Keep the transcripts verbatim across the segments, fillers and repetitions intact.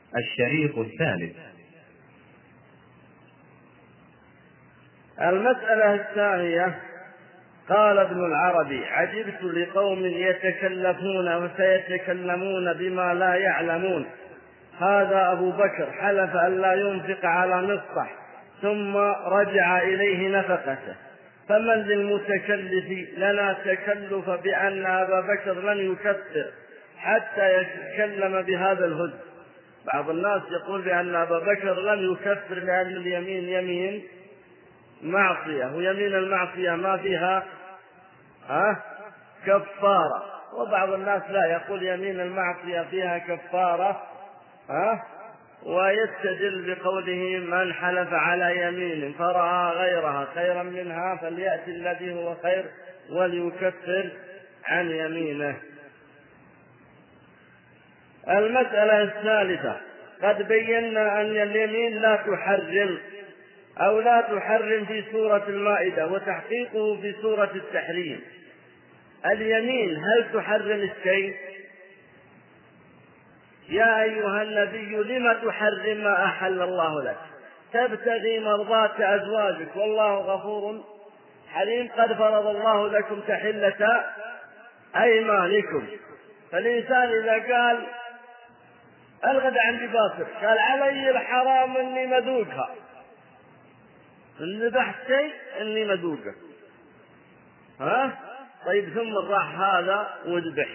الشريط الثالث. المسألة الثانية. قال ابن العربي: عجبت لقوم يتكلفون وسيتكلمون بما لا يعلمون. هذا أبو بكر حلف أن لا ينفق على مصطح ثم رجع إليه نفقته، فمن للمتكلف لنا تكلف بأن أبا بكر لن يكفر حتى يتكلم بهذا الهد. بعض الناس يقول بأن أبا بكر لن يكفر لأن اليمين يمين معصية، ويمين المعصية ما فيها ها كفارة، وبعض الناس لا، يقول يمين المعصية فيها كفارة ها ويستدل بقوله: من حلف على يمين فرأى غيرها خيرا منها فليأتي الذي هو خير وليكفر عن يمينه. المسألة الثالثة. قد بينا أن اليمين لا تحرم أو لا تحرم في سورة المائدة، وتحقيقه في سورة التحريم. اليمين هل تحرم الشيء؟ يا أيها النبي لم تحرم ما أحل الله لك تبتغي مرضات أزواجك والله غفور حليم. قد فرض الله لكم تحلة أيمانكم. فالإنسان إذا قال الغد عندي باصر، قال علي الحرام إني مذوقها، إن ذبحت شيء إني مذوقه، ها طيب ثم راح هذا وذبح،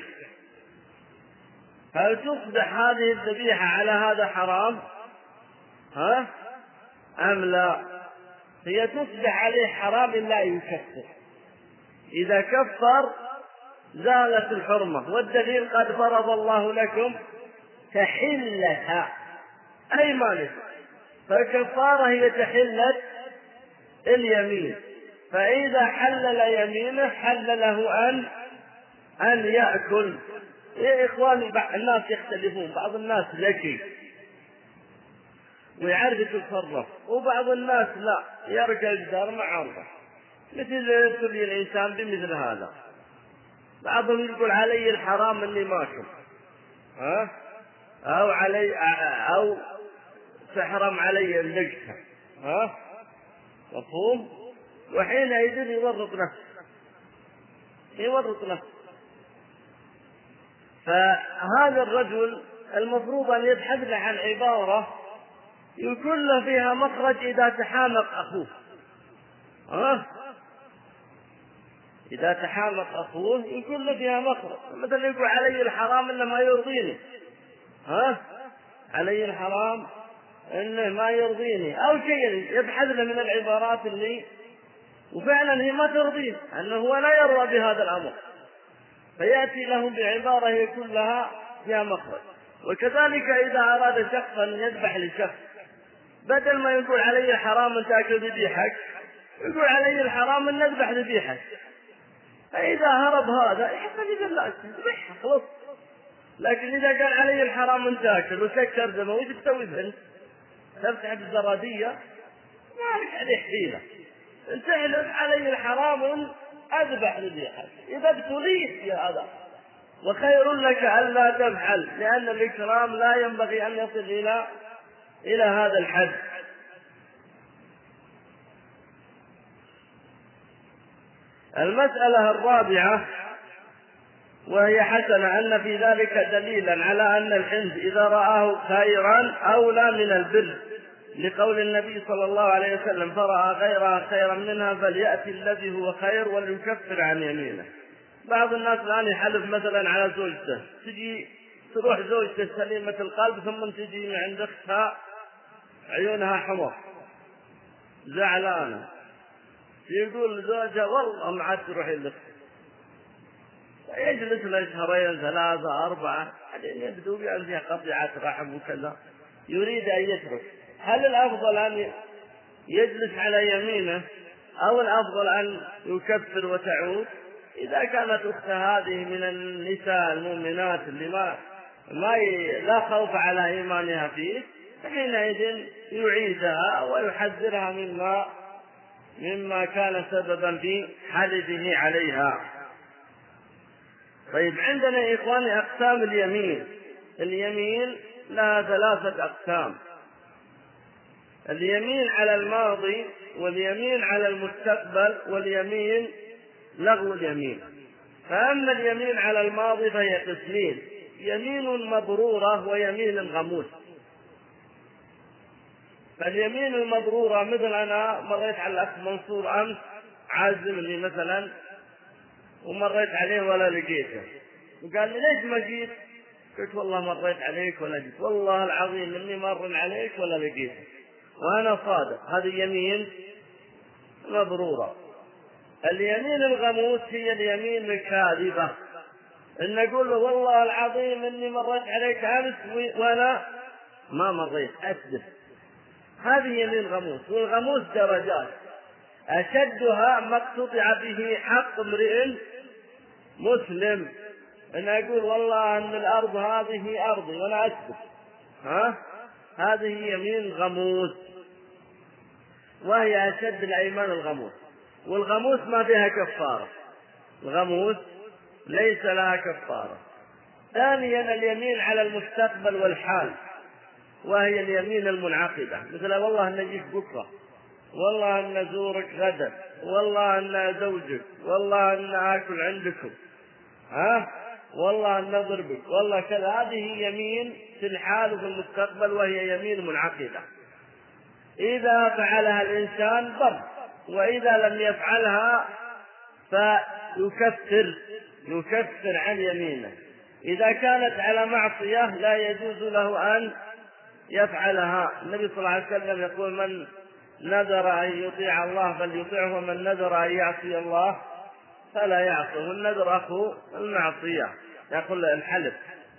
هل تصبح هذه الذبيحة على هذا حرام ها أم لا؟ هي تصبح عليه حرام إلا يكفر. إذا كفر زالت الحرمة، والدليل: قد فرض الله لكم تحلة أيمانكم. فالكفارة هي تحلة اليمين، فإذا حلل يمينه حل له أن أن يأكل. يا إخواني بعض الناس يختلفون، بعض الناس ذكي ويعرف يتصرف، وبعض الناس لا، يرجع الجدار مع عرضه، مثل يبتلي الإنسان بمثل هذا. بعضهم يقول علي الحرام إني ما أكل، ها أو علي أو تحرم علي اللقطة، ها مفهوم؟ وحينئذ يورط نفسه يورط نفسه. فهذا الرجل المفروض أن يبحث له عن عبارة يكون له فيها مخرج إذا تحامق أخوه، ها إذا تحامق أخوه يكون له فيها مخرج. مثلا يقول علي الحرام إنه ما يرضيني، ها علي الحرام إنه ما يرضيني، أو شيء يبحث له من العبارات اللي وفعلا هي ما ترضيه، أنه هو لا يرضى بهذا الأمر، فيأتي له بعبارة يكون لها فيها مخرج. وكذلك إذا أراد شخص أن يذبح لشخص، بدل ما يقول علي الحرام أن تأكل ذبيحك، يقول علي الحرام أن نذبح ذبيحك. فإذا هرب هذا يحصل يقول لا ذبحها خلاص. لكن إذا قال علي الحرام أن تأكل وسكر دمه، وش تسوي بهن؟ تفتح الزرادية ما لك عليه حيلة، تحلف علي الحرام أن أذبح ذبيحك. إذا ابتليت يا هذا، وخير لك ألا تفعل، لأن الإكرام لا ينبغي أن يصل إلى إلى هذا الحد. المسألة الرابعة وهي حسنة، أن في ذلك دليلا على أن الحنث إذا رآه خيرا أولى من البر، لقول النبي صلى الله عليه وسلم: فرأى غيرها خيرا منها فليأتي الذي هو خير وليكفر عن يمينه. بعض الناس الآن يحلف مثلا على زوجته، تجي تروح زوجته سليمة القلب ثم تجي من عند أختها عيونها حمر زعلانة، يقول زوجها والله ما عاد تروح لك، يجلس له شهرين ثلاثة أربعة بعدين يبدو بأن فيها قطيعة رحم وكذا، يريد أن يترك. هل الأفضل أن يجلس على يمينه أو الأفضل أن يكفر وتعود؟ إذا كانت أخت هذه من النساء المؤمنات اللي ما, ما ي... لا خوف على إيمانها فيه، فحينئذ يعيدها ويحذرها مما مما كان سببا في حلفه عليها. طيب عندنا يا إخواني أقسام اليمين. اليمين لها ثلاثة أقسام: اليمين على الماضي، واليمين على المستقبل، واليمين لغو اليمين. فأما اليمين على الماضي فهي قسمين: يمين مبرورة ويمين غموس. فاليمين المبرورة مثل أنا مريت على الأخ منصور أمس عازمني مثلا ومريت عليه ولا لقيته، وقال لي ليش ما جيت؟ قلت والله مريت عليك ولا جيت، والله العظيم إني مر عليك ولا لقيته، وأنا صادق. هذه يمين مبرورة. اليمين الغموس هي اليمين الكاذبة، إن أقول له والله العظيم إني مريت عليك أمس وأنا ما مريت، أكذب. هذه يمين غموس. والغموس درجات، أشدها ما اقتطع به حق امرئ مسلم، إن أقول والله أن الأرض هذه أرضي وأنا أكذب، ها؟ هذه يمين غموس، وهي أشد الأيمان الغموس. والغموس ما فيها كفارة، الغموس ليس لها كفارة. ثانيا اليمين على المستقبل والحال، وهي اليمين المنعقدة، مثل والله أن نجيك بكرة، والله أن نزورك غدا، والله أن أزوجك، والله أن آكل عندكم، ها؟ والله أن نضربك، والله كذا. هذه يمين في الحال وفي المستقبل، وهي يمين منعقدة. إذا فعلها الإنسان ضر، وإذا لم يفعلها فيكفر يكفر عن يمينه. إذا كانت على معصية لا يجوز له أن يفعلها. النبي صلى الله عليه وسلم يقول: من نذر أن يطيع الله فليطيعه، ومن نذر أن يعصي الله فلا يعصي. والنذر أخو المعصية، يقول الحلف.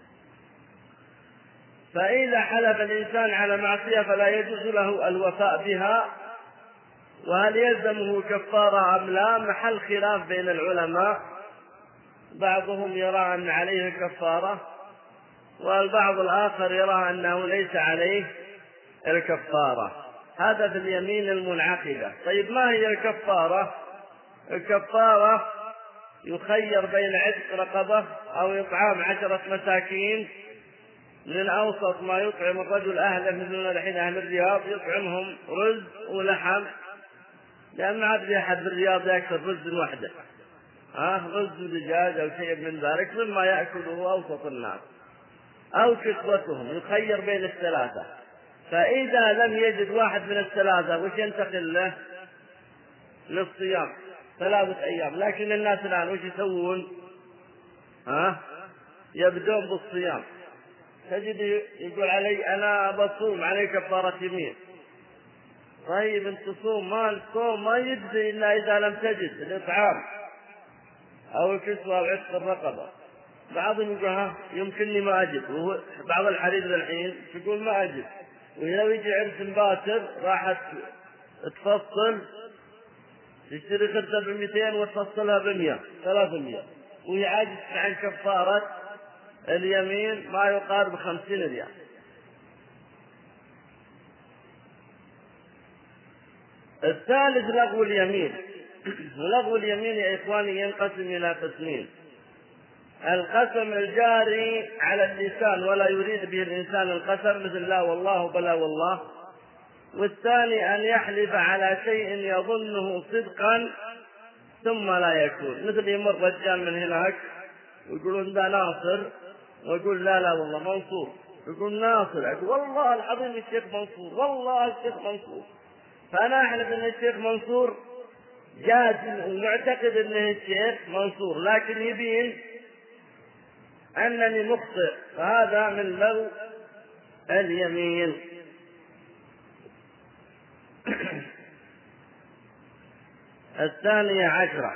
فإذا حلف الإنسان على معصية فلا يجوز له الوفاء بها. وهل يلزمه كفارة أم لا؟ محل خلاف بين العلماء، بعضهم يرى أن عليه كفارة، والبعض الآخر يرى أنه ليس عليه الكفارة. هذا في اليمين المنعقدة. طيب ما هي الكفارة؟ الكفارة يخير بين عتق رقبة أو إطعام عشرة مساكين من أوسط ما يطعم الرجل أهله، مثلنا الحين أهل الرياض يطعمهم رز ولحم، لأن ما عاد في أحد في الرياض يأكل رز وحده، ها، رز ودجاج أو شيء من ذلك مما يأكله أوسط الناس، أو كسوتهم. يخير بين الثلاثة. فإذا لم يجد واحد من الثلاثة وش ينتقل له؟ للصيام ثلاثة أيام. لكن الناس الآن وش يسوون؟ ها؟ يبدون بالصيام. تجد يقول علي أنا بصوم، علي كفارة يمين. طيب انت تصوم، ما الصوم ما يجزي إلا إذا لم تجد الإطعام أو الكسوة أو عتق الرقبة. بعضهم يقول ها يمكنني ما أجد، وهو بعض الحريم الحين يقول ما أجد، ولو يجي عرس باكر راحت تفصل تشتري خرجة بمئتين وتفصلها بمئة ثلاثمئة، وهي عاجز عن كفارة اليمين ما يقارب خمسين ريال. الثالث لغو اليمين. لغو اليمين يا إخواني ينقسم إلى قسمين: القسم الجاري على اللسان ولا يريد به الإنسان القسم، مثل لا والله بلا والله. والثاني أن يحلف على شيء يظنه صدقا ثم لا يكون، مثل يمر رجال من هناك ويقولون ده ناصر، ويقول لا لا والله منصور، يقول ناصر، يقول والله العظيم الشيخ منصور، والله الشيخ منصور. فأنا أحلف أن الشيخ منصور جازم ومعتقد أنه الشيخ منصور، لكن يبين أنني مخطئ، فهذا من لغو اليمين. الثانية عشرة،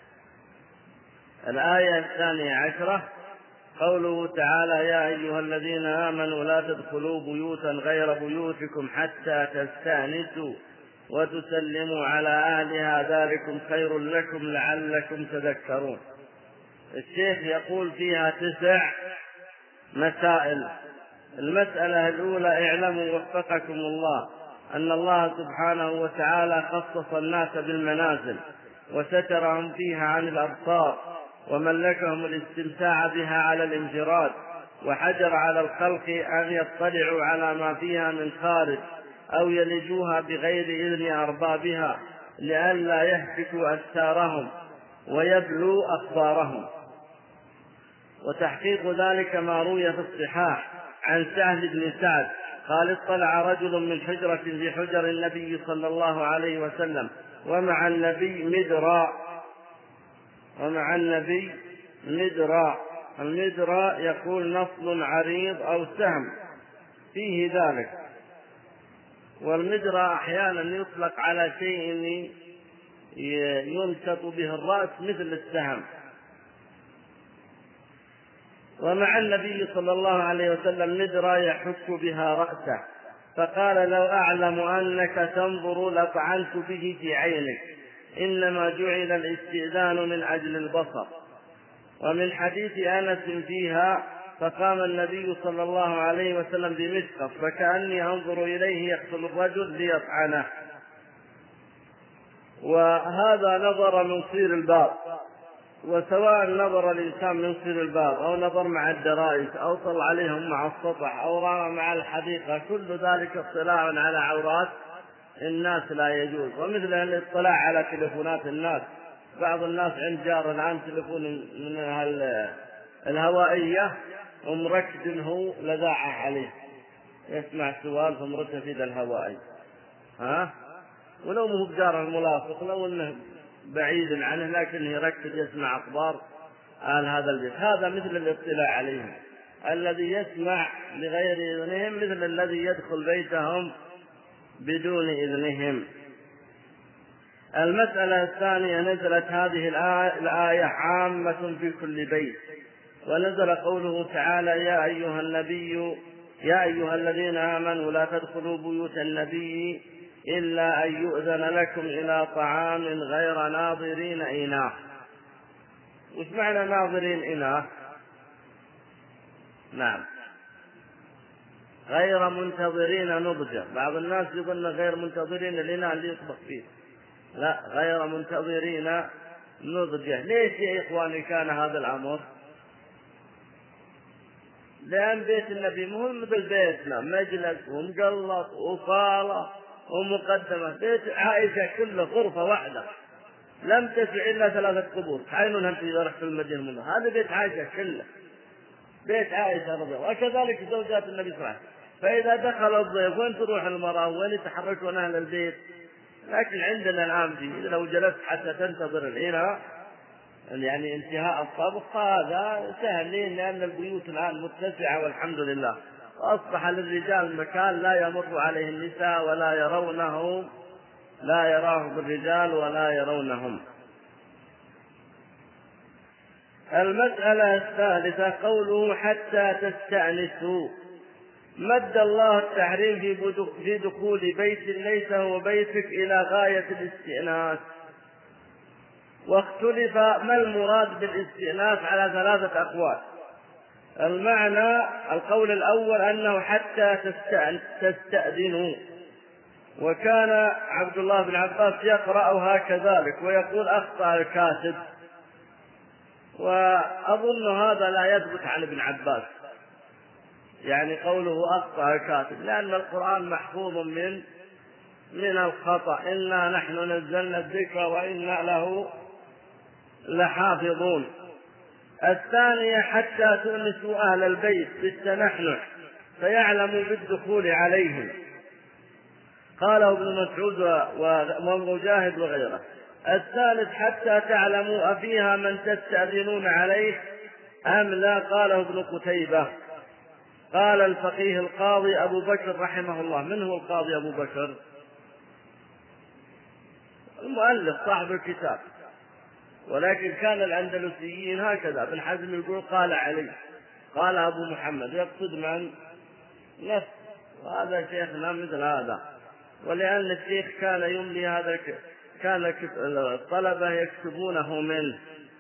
الآية الثانية عشرة، قوله تعالى: يا أيها الذين آمنوا لا تدخلوا بيوتا غير بيوتكم حتى تستأنسوا وتسلموا على أهلها ذلكم خير لكم لعلكم تذكرون. الشيخ يقول فيها تسع مسائل. المسألة الأولى: اعلموا وفقكم الله أن الله سبحانه وتعالى خصص الناس بالمنازل وسترهم فيها عن الأبصار، وملكهم الاستمتاع بها على الانفراد، وحجر على الخلق أن يطلعوا على ما فيها من خارج أو يلجوها بغير إذن أربابها لئلا يهتكوا أستارهم ويبلوا أخبارهم. وتحقيق ذلك ما روي في الصحاح عن سهل بن سعد قال اطلع رجل من حجرة في حجر النبي صلى الله عليه وسلم ومع النبي مدرى ومع النبي مدرى المدرى يقول نصل عريض أو سهم فيه ذلك، والمدرى أحيانا يطلق على شيء ينشط به الرأس مثل السهم. ومع النبي صلى الله عليه وسلم مدرى يحك بها رأسه، فقال لو أعلم أنك تنظر لطعنت به في عينك، إنما جعل الاستئذان من أجل البصر. ومن حديث أنس فيها فقام النبي صلى الله عليه وسلم بمشقف فكأني أنظر إليه يقتل الرجل ليطعنه. وهذا نظر من صير الباب، وسواء نظر الإنسان من صير الباب أو نظر مع الدرائس أو طل عليهم مع السطح أو رأى مع الحديقة، كل ذلك اطلاع على عورات الناس لا يجوز. ومثل الاطلاع على تلفونات الناس، بعض الناس عند جار الآن تلفون من الهوائية ومركز هو لذاعة عليه، يسمع سؤال فمرتفد الهوائي، ها ولو مو بجار الملاصق، لو انه بعيد عنه لكن يركز يسمع اخبار اهل هذا البيت. هذا مثل الاطلاع عليهم، الذي يسمع بغير اذنهم مثل الذي يدخل بيتهم بدون اذنهم. المسألة الثانية نزلت هذه الآية عامة في كل بيت، ونزل قوله تعالى يا أيها النبي يا أيها الذين آمنوا لا تدخلوا بيوت النبي إلا أن يؤذن لكم إلى طعام غير ناظرين إناه. وش معنى ناظرين إناه؟ نعم، غير منتظرين نضجه. بعض الناس يظن غير منتظرين الإناء اللي يطبخ فيه، لا، غير منتظرين نضجه. ليش يا إخواني كان هذا الأمر؟ لأن بيت النبي مهم مثل بيتنا، مجلس ومقلط وصالة ومقدمة. بيت عائشة كله غرفة واحدة لم تسع إلا ثلاثة قبور، عينها أنت إذا رحت المدينة منه. هذا بيت عائشة كله، بيت عائشة رضي الله. وكذلك زوجات النبي صلى الله عليه وسلم. فإذا دخل الضيف وين تروح المرأة وين يتحركون أهل البيت؟ لكن عندنا الآن دي لو جلست حتى تنتظر الإناء يعني انتهاء الطبخ هذا سهل، لأن البيوت الآن متسعة والحمد لله، وأصبح للرجال مكان لا يمر عليه النساء ولا يرونه لا يراهم الرجال ولا يرونهم. المسألة الثالثة قوله حتى تستأنسوا. مد الله التحريم في دخول بيت ليس هو بيتك إلى غاية الاستئناس، واختلف ما المراد بالاستئناس على ثلاثة أقوال. المعنى القول الأول أنه حتى تستأذنوا، وكان عبد الله بن عباس يقرأها كذلك ويقول أخطأ الكاتب، وأظن هذا لا يثبت عن ابن عباس، يعني قوله أخطأ الكاتب، لأن القرآن محفوظ من من الخطأ. إنا نحن نزلنا الذكر وإنا له لحافظون. الثانية حتى تؤنسوا أهل البيت بالتنحنح فيعلموا بالدخول عليهم، قاله ابن مسعود ومجاهد وغيره. الثالث حتى تعلموا أفيها من تستأذنون عليه أم لا، قاله ابن قتيبة. قال الفقيه القاضي أبو بكر رحمه الله. من هو القاضي أبو بكر؟ المؤلف صاحب الكتاب، ولكن كان الأندلسيين هكذا. ابن حزم يقول قال علي، قال أبو محمد، يقصد من نفس، وهذا شيخنا مثل هذا. ولأن الشيخ كان يملي هذا، كان الطلبة يكتبونه منه.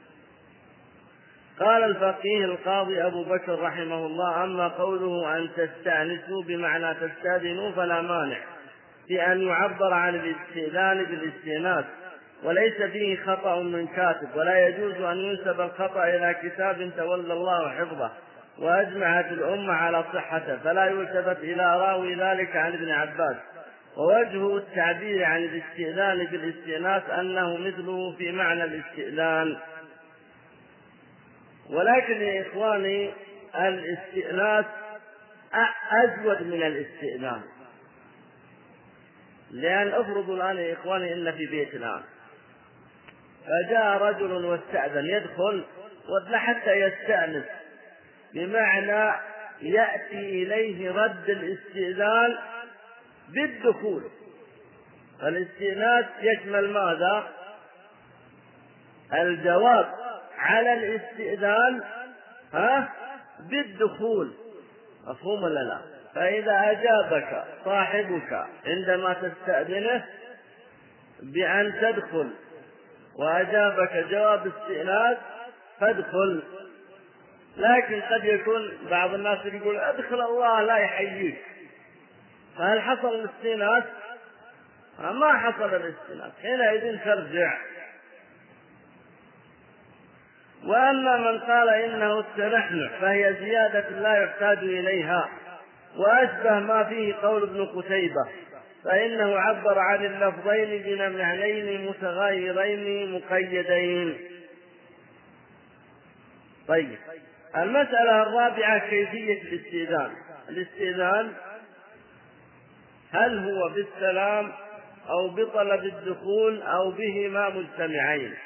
قال الفقيه القاضي أبو بكر رحمه الله أما قوله أن تستأنسوا بمعنى تستأذنوا فلا مانع في أن يعبر عن الاستئذان بالاستئناس، وليس فيه خطأ من كاتب، ولا يجوز أن ينسب الخطأ إلى كتاب تولى الله حفظه وأجمعت الأمة على صحته، فلا يلتفت إلى راوي ذلك عن ابن عباس. ووجه التعبير عن الاستئذان بالاستئناس أنه مثله في معنى الاستئذان. ولكن يا إخواني الاستئناس أزود من الاستئذان، لأن افرضوا الآن يا إخواني إن في بيت الآن فجاء رجل واستأذن يدخل ولا حتى يستأنس، بمعنى يأتي إليه رد الاستئذان بالدخول. فالاستئناس يشمل ماذا؟ الجواب على الاستئذان ها بالدخول، مفهوم ولا لا؟ فإذا أجابك صاحبك عندما تستأذنه بأن تدخل وأجابك جواب استئناس فادخل. لكن قد يكون بعض الناس يقول ادخل الله لا يحييك، فهل حصل الاستئناس؟ ما حصل الاستئناس، حينئذ ترجع. وأما من قال إنه التنحنح فهي زيادة لا يحتاج إليها، وأشبه ما فيه قول ابن قتيبة، فإنه عبر عن اللفظين بمعنيين متغايرين مقيدين. طيب، المسألة الرابعة كيفية الاستئذان. الاستئذان هل هو بالسلام أو بطلب الدخول أو بهما مجتمعين؟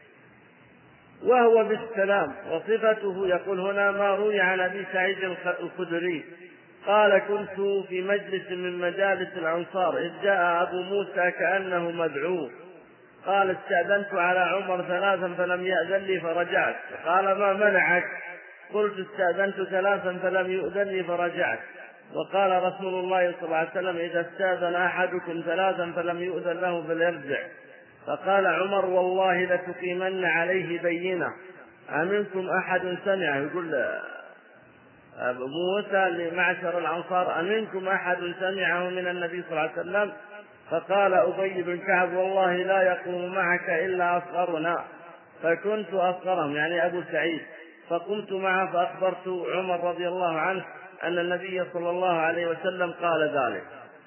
وهو بالسلام، وصفته يقول هنا ما روي عن أبي سعيد الخدري قال كنت في مجلس من مجالس الأنصار إذ جاء أبو موسى كأنه مدعو، قال استأذنت على عمر ثلاثا فلم يأذن لي فرجعت، قال ما منعك؟ قلت استأذنت ثلاثا فلم يؤذن لي فرجعت. وقال رسول الله صلى الله عليه وسلم إذا استأذن أحدكم ثلاثا فلم يؤذن له فليرجع. فقال عمر والله لتقيمن عليه بينة أمنكم أحد سمع، يقول أبو موسى لمعشر الأنصار أمنكم أحد سمعه من النبي صلى الله عليه وسلم؟ فقال أبي بن كعب والله لا يقوم معك إلا أصغرنا، فكنت أصغرهم يعني أبو سعيد، فقمت معه فأخبرت عمر رضي الله عنه أن النبي صلى الله عليه وسلم قال ذلك.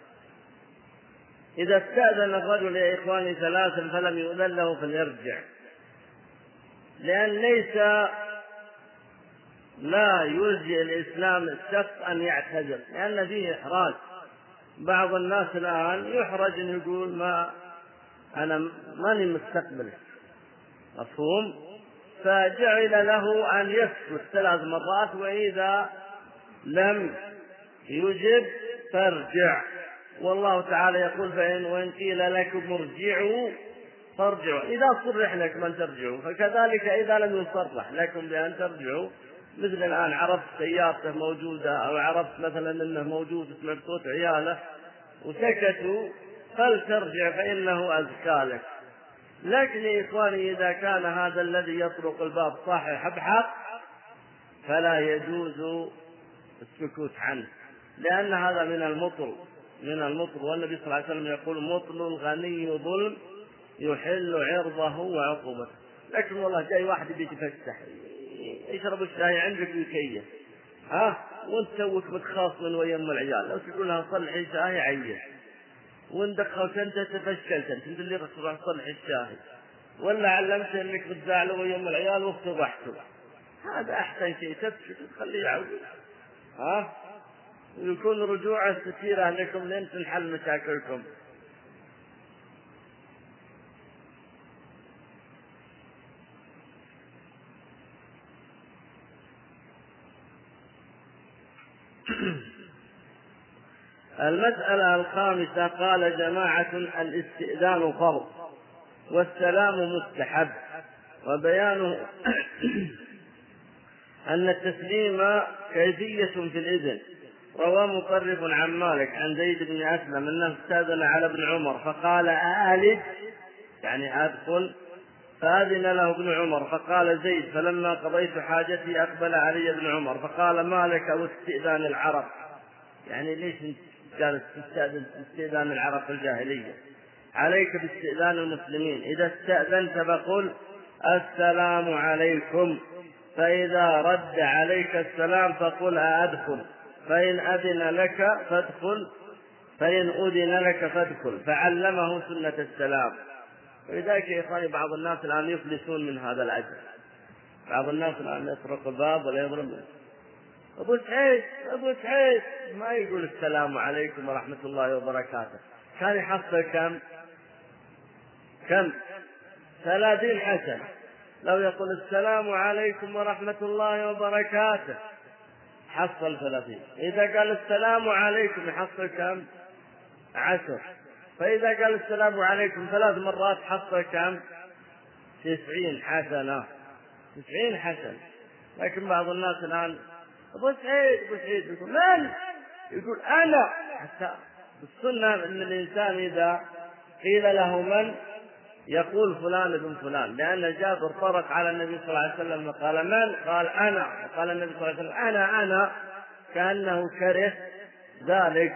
إذا استأذن الرجل يا إخواني ثلاثا فلم يؤذن له فليرجع، لأن ليس لا يلجئ الإسلام الشخص أن يعتذر، لأن فيه إحراج. بعض الناس الآن يحرج أن يقول ما أنا ماني مستقبل، مفهوم؟ فجعل له أن يسكت ثلاث مرات، وإذا لم يجب فارجع. والله تعالى يقول فإن وإن قيل لكم ارجعوا فارجعوا، إذا صرح لكم أن ترجعوا، فكذلك إذا لم يصرح لكم بأن ترجعوا، مثل الآن عرفت سيارته موجودة أو عرفت مثلا أنه موجود سمعت صوت عياله وسكتوا فلترجع فإنه أزكى لك. لكن يا إخواني إذا كان هذا الذي يطرق الباب صاحب بحق فلا يجوز السكوت عنه، لأن هذا من المطل من المطل والنبي صلى الله عليه وسلم يقول مطل الغني ظلم يحل عرضه وعقوبته. لكن والله جاي واحد بيتفسح يشرب الشاي عندك ويكيف، ها وانت توك متخاصم ويا ام العيال، لو تقول لها صلحي شاي عيش، وان دخلت انت تفشلت انت اللي تروح تصلح الشاي، ولا علمت انك بتزعله ويا ام العيال وافتضحته. هذا احسن شيء، تسكت تخليه يعود، ها ويكون رجوع ستيرة لكم لين تنحل مشاكلكم. المسألة الخامسة قال جماعة الاستئذان فرض والسلام مستحب، وبيانه أن التسليم كيفية في الإذن. رواه مطرف عن مالك عن زيد بن أسلم أنه استأذن على ابن عمر فقال أألج يعني أدخل، فأذن له ابن عمر فقال زيد فلما قضيت حاجتي أقبل علي ابن عمر فقال ما لك واستئذان العرب، يعني ليش قال تستأذن استئذان العرب في الجاهلية؟ عليك باستئذان المسلمين، إذا استأذنت فقل السلام عليكم فإذا رد عليك السلام فقل أدخل، فإن أذن لك فادخل، فإن أذن لك فادخل، فعلمه سنة السلام. ولذلك يا إخواني بعض الناس الآن يفلسون من هذا العجل. بعض الناس الآن يطرق الباب ولا يضرب أبو سعيد أبو سعيد ما يقول السلام عليكم ورحمة الله وبركاته، كان يحصل كم كم ثلاثين حسنة. لو يقول السلام عليكم ورحمة الله وبركاته حصل ثلاثين، إذا قال السلام عليكم يحصل كم عشر، فإذا قال السلام عليكم ثلاث مرات حصل كم تسعين حسنة تسعين حسنة. لكن بعض الناس الآن أبو سعيد أبو سعيد يقول من؟ يقول أنا. حتى السنة أن الإنسان إذا قيل له من يقول فلان ابن فلان، لأن جابر طرق على النبي صلى الله عليه وسلم وقال من؟ قال أنا. قال النبي صلى الله عليه وسلم أنا أنا كأنه كره ذلك.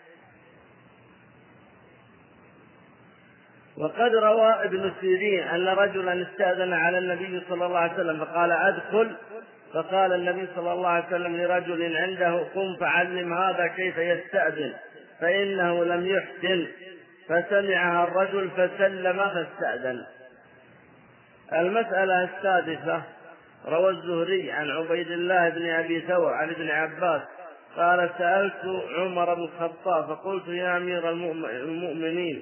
وقد روى ابن سيرين أن رجلا استأذن على النبي صلى الله عليه وسلم فقال أدخل، فقال النبي صلى الله عليه وسلم لرجل عنده قم فعلم هذا كيف يستأذن فإنه لم يحسن، فسمعها الرجل فسلم فاستأذن. المسألة السادسة، روى الزهري عن عبيد الله بن أبي ثور عن ابن عباس قال سألت عمر بن الخطاب فقلت يا أمير المؤمنين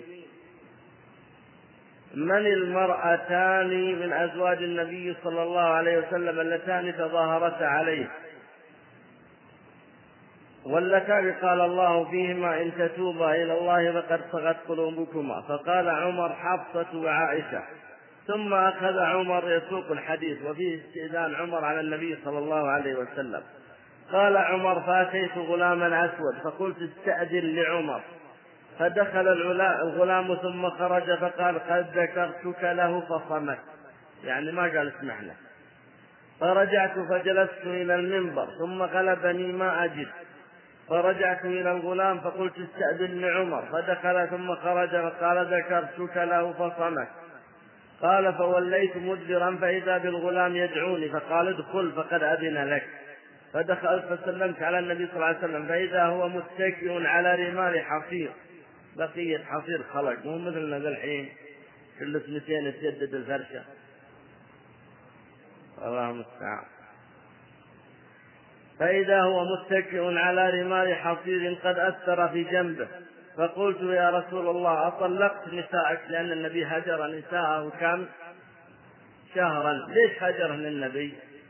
من المرأتان من أزواج النبي صلى الله عليه وسلم اللتان تظاهرتا عليه واللتان قال الله فيهما إن تتوبا إلى الله فقد صغت قلوبكما؟ فقال عمر حفصة وعائشة. ثم أخذ عمر يسوق الحديث وفيه استئذان عمر على النبي صلى الله عليه وسلم. قال عمر فأتيت غلاما أسود فقلت استأذن لعمر، فدخل الغلام ثم خرج فقال قد ذكرتك له فصمت، يعني ما قال اسمح له. فرجعت فجلست إلى المنبر ثم غلبني ما أجد، فرجعت إلى الغلام فقلت استأذن لعمر، فدخل ثم خرج فقال ذكرتك له فصمت. قال فوليت مدبرا فإذا بالغلام يدعوني فقال ادخل فقد أذن لك. فدخلت فسلمت على النبي صلى الله عليه وسلم فإذا هو متكئ على رمال حصير، بقية حصير خلق مو مثلنا ذا الحين كل سنتين يتجدد الفرشة، الله المستعان. فإذا هو متكئ على رمال حصير قد أثر في جنبه، فقلت يا رسول الله أطلقت نساءك؟ لأن النبي هجر نساءه كم شهرا. ليش هجرهن النبي؟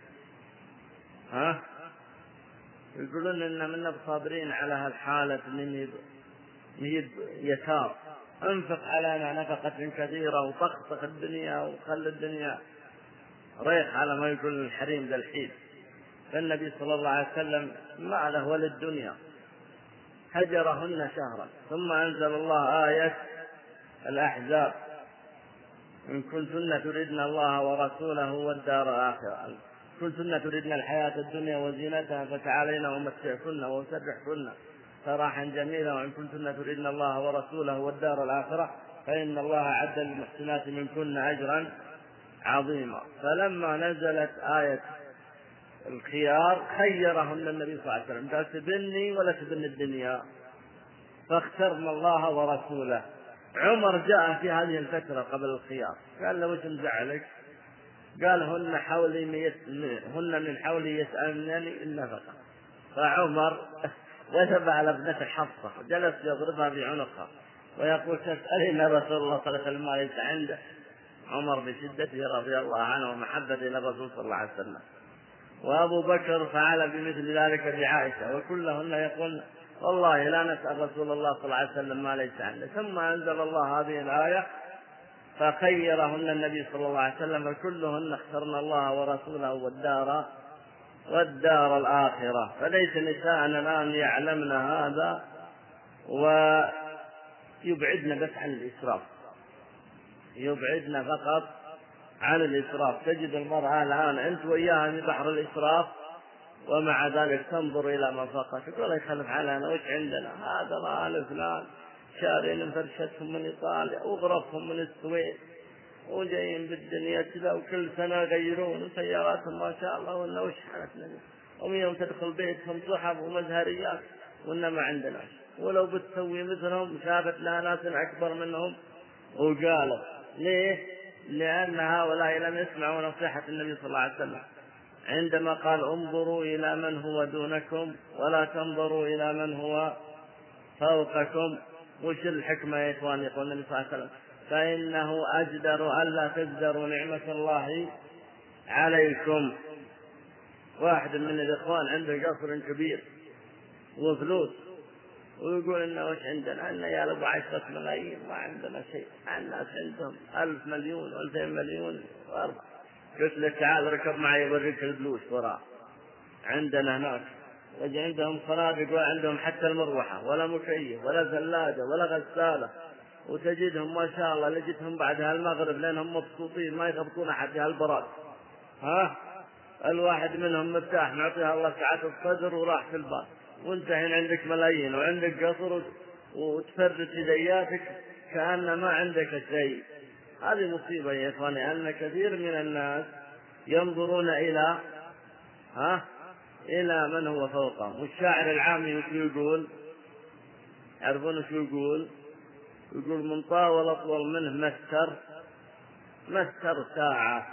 ها يقولون إن منا بصابرين على هالحالة من يد يسار، انفق علينا نفقة كثيرة وطقطق الدنيا وخلي الدنيا ريح على ما يقول الحريم ذا الحين. فالنبي صلى الله عليه وسلم ما له ولا الدنيا، هجرهن شهرا. ثم أنزل الله آية الأحزاب إن كنتن تردن الله ورسوله والدار الآخرة، كنتن تردن الحياة الدنيا وزينتها فتعالينا ومتعكن وسرحكن سراحا جميلا، وإن كنتن تردن الله ورسوله والدار الآخرة فإن الله عد للمحسنات منكن أجرا عظيما. فلما نزلت آية الخيار خيرهن النبي صلى الله عليه وسلم، قال تبني ولا تبن الدنيا، فاخترنا الله ورسوله. عمر جاء في هذه الفترة قبل الخيار قال له وش مزعلك؟ قال هن حولي هن من حولي يسألنني النفقة. فعمر وثب على ابنته حفصة وجلس يضربها بعنقها ويقول تسألين رسول الله صلى الله عليه وسلم ما ليس عنده. عمر بشدته رضي الله عنه ومحبة إلى الرسول صلى الله عليه وسلم. وأبو بكر فعل بمثل ذلك بعائشة، وكلهن يقول والله لا نسأل رسول الله صلى الله عليه وسلم ما ليس عنده. ثم أنزل الله هذه الآية فخيرهن النبي صلى الله عليه وسلم، فكلهن اخترن الله ورسوله والدار والدار الآخرة. فليس نساءنا الآن يعلمن هذا ويبعدن بس عن الإسراف، يبعدن فقط عن الإسراف. تجد المرأة الآن أنت وإياها في بحر الإسراف ومع ذلك تنظر إلى ما فقط تقول يخلف علينا وش عندنا، هذا رأى فلان شارين فرشتهم من إيطاليا وغرفهم من السويد وجايين بالدنيا كذا، وكل سنة يغيرون سياراتهم ما شاء الله، وإنه وش حالتنا، ومن يوم تدخل بيتهم صحف ومزهريات، وإنه ما عندنا. ولو بتسوي مثلهم شافت لها ناس أكبر منهم وقالوا. ليه؟ لأن هؤلاء لم يسمعوا نصيحة النبي صلى الله عليه وسلم عندما قال انظروا إلى من هو دونكم ولا تنظروا إلى من هو فوقكم. وش الحكمة يا إخواني؟ يقول النبي صلى الله عليه وسلم فإنه أجدر ألا تجدروا نعمة الله عليكم. واحد من الإخوان عنده قصر كبير وفلوس، ويقول إنه وش عندنا؟ أن يا لب عشرة ملايين ما عندنا شيء، الناس عندهم ألف مليون وألفين مليون وأربع. قلت له تعال ركب معي يوريك الفلوس وراء عندنا هناك. وجي عندهم صناديق وعندهم حتى المروحة ولا مكيف ولا ثلاجة ولا غسالة، وتجدهم ما شاء الله لجتهم بعد هالمغرب لأنهم مبسوطين ما يخبطون أحد في هالبراد. ها الواحد منهم مرتاح نعطيها الله سعة الصدر وراح في البال، وانت هنا عندك ملايين وعندك قصر وتفرد يدياتك كأن ما عندك شيء. هذه مصيبة يا إخواني، أن كثير من الناس ينظرون إلى ها إلى من هو فوقهم. والشاعر العامي وش يقول؟ يعرفون وش يقول؟ يقول من طاول أطول منه مستر مستر ساعة.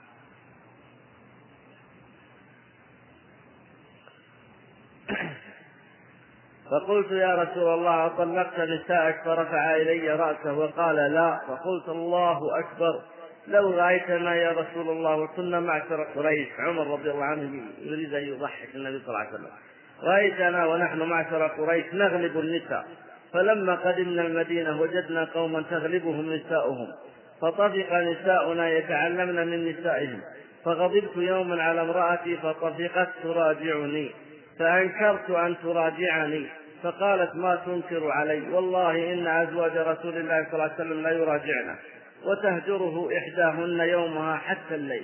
فقلت يا رسول الله طلقت نساءك؟ فرفع إلي رأسه وقال لا. فقلت الله أكبر، لو رأيتنا يا رسول الله وكنا معشر قريش. عمر رضي الله عنه يريد أن يضحك النبي صلى الله عليه وسلم. رأيتنا ونحن معشر قريش نغلب النساء، فلما قدمنا المدينة وجدنا قوما تغلبهم نساؤهم، فطفق نساؤنا يتعلمن من نسائهم، فغضبت يوما على امرأتي فطفقت تراجعني، فأنكرت أن تراجعني، فقالت ما تنكر علي؟ والله إن أزواج رسول الله صلى الله عليه وسلم لا يراجعنا، وتهجره إحداهن يومها حتى الليل.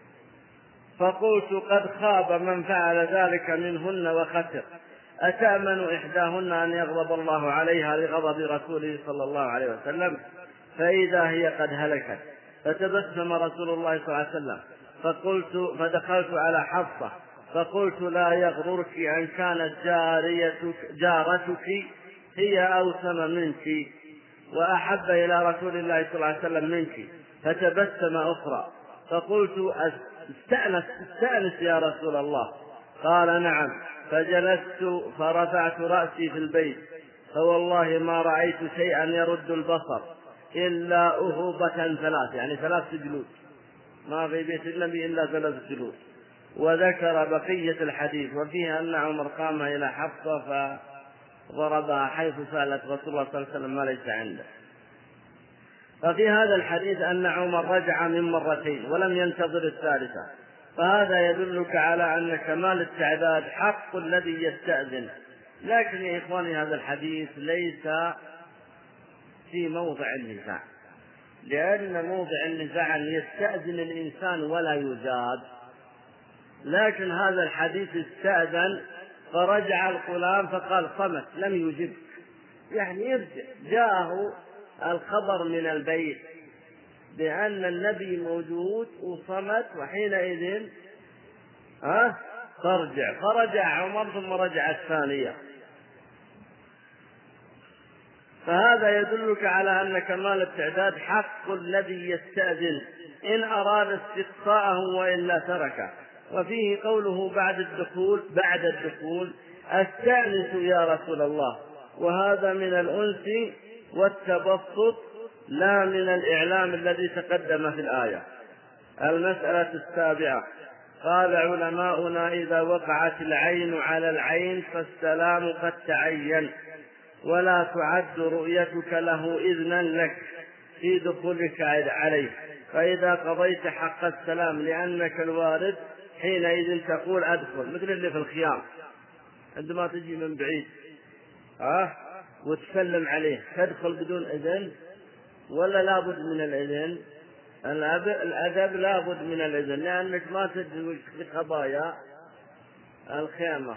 فقلت قد خاب من فعل ذلك منهن وخسر، أتأمن إحداهن أن يغضب الله عليها لغضب رسوله صلى الله عليه وسلم؟ فإذا هي قد هلكت. فتبسم رسول الله صلى الله عليه وسلم، فقلت فدخلت على حفصة فقلت لا يغررك أن كانت جاريتك جارتك هي أوسم منك وأحب إلى رسول الله صلى الله عليه وسلم منك. فتبسم أخرى، فقلت استأنس استأنس يا رسول الله. قال نعم. فجلست فرفعت رأسي في البيت، فوالله ما رأيت شيئا يرد البصر إلا أهوبة ثلاث، يعني ثلاث جلود، ما في بيت النبي إلا ثلاث جلود. وذكر بقية الحديث، وفيها أن عمر قام إلى حفصة فضربها حيث سألت رسول الله صلى الله عليه وسلم ما ليس عنده. ففي هذا الحديث أن عمر رجع من مرتين ولم ينتظر الثالثة، فهذا يدلك على أن كمال التعداد حق الذي يستأذن. لكن يا إخواني هذا الحديث ليس في موضع النزاع، لأن موضع النزاع أن يستأذن الإنسان ولا يزاد. لكن هذا الحديث استأذن فرجع الغلام فقال صمت لم يجب، يعني يرجع. جاءه الخبر من البيت بأن النبي موجود وصمت، وحينئذ ها فرجع. فرجع عمر ثم رجع الثانية. فهذا يدلك على أن كمال التعداد حق الذي يستأذن إن أراد استقصاءه وإلا تركه. وفيه قوله بعد الدخول بعد الدخول أستأنس يا رسول الله، وهذا من الأنس والتبسط لا من الإعلام الذي تقدم في الآية. المسألة السابعة، قال علماؤنا إذا وقعت العين على العين فالسلام قد تعين، ولا تعد رؤيتك له إذنا لك في دخولك عليه، فإذا قضيت حق السلام لأنك الوارد حينئذ تقول أدخل، مثل اللي في الخيام عندما تجي من بعيد أه؟ وتسلم عليه تدخل بدون إذن ولا لابد من الإذن؟ الأدب لابد من الإذن، لأنك ما تدري في خبايا الخيمة.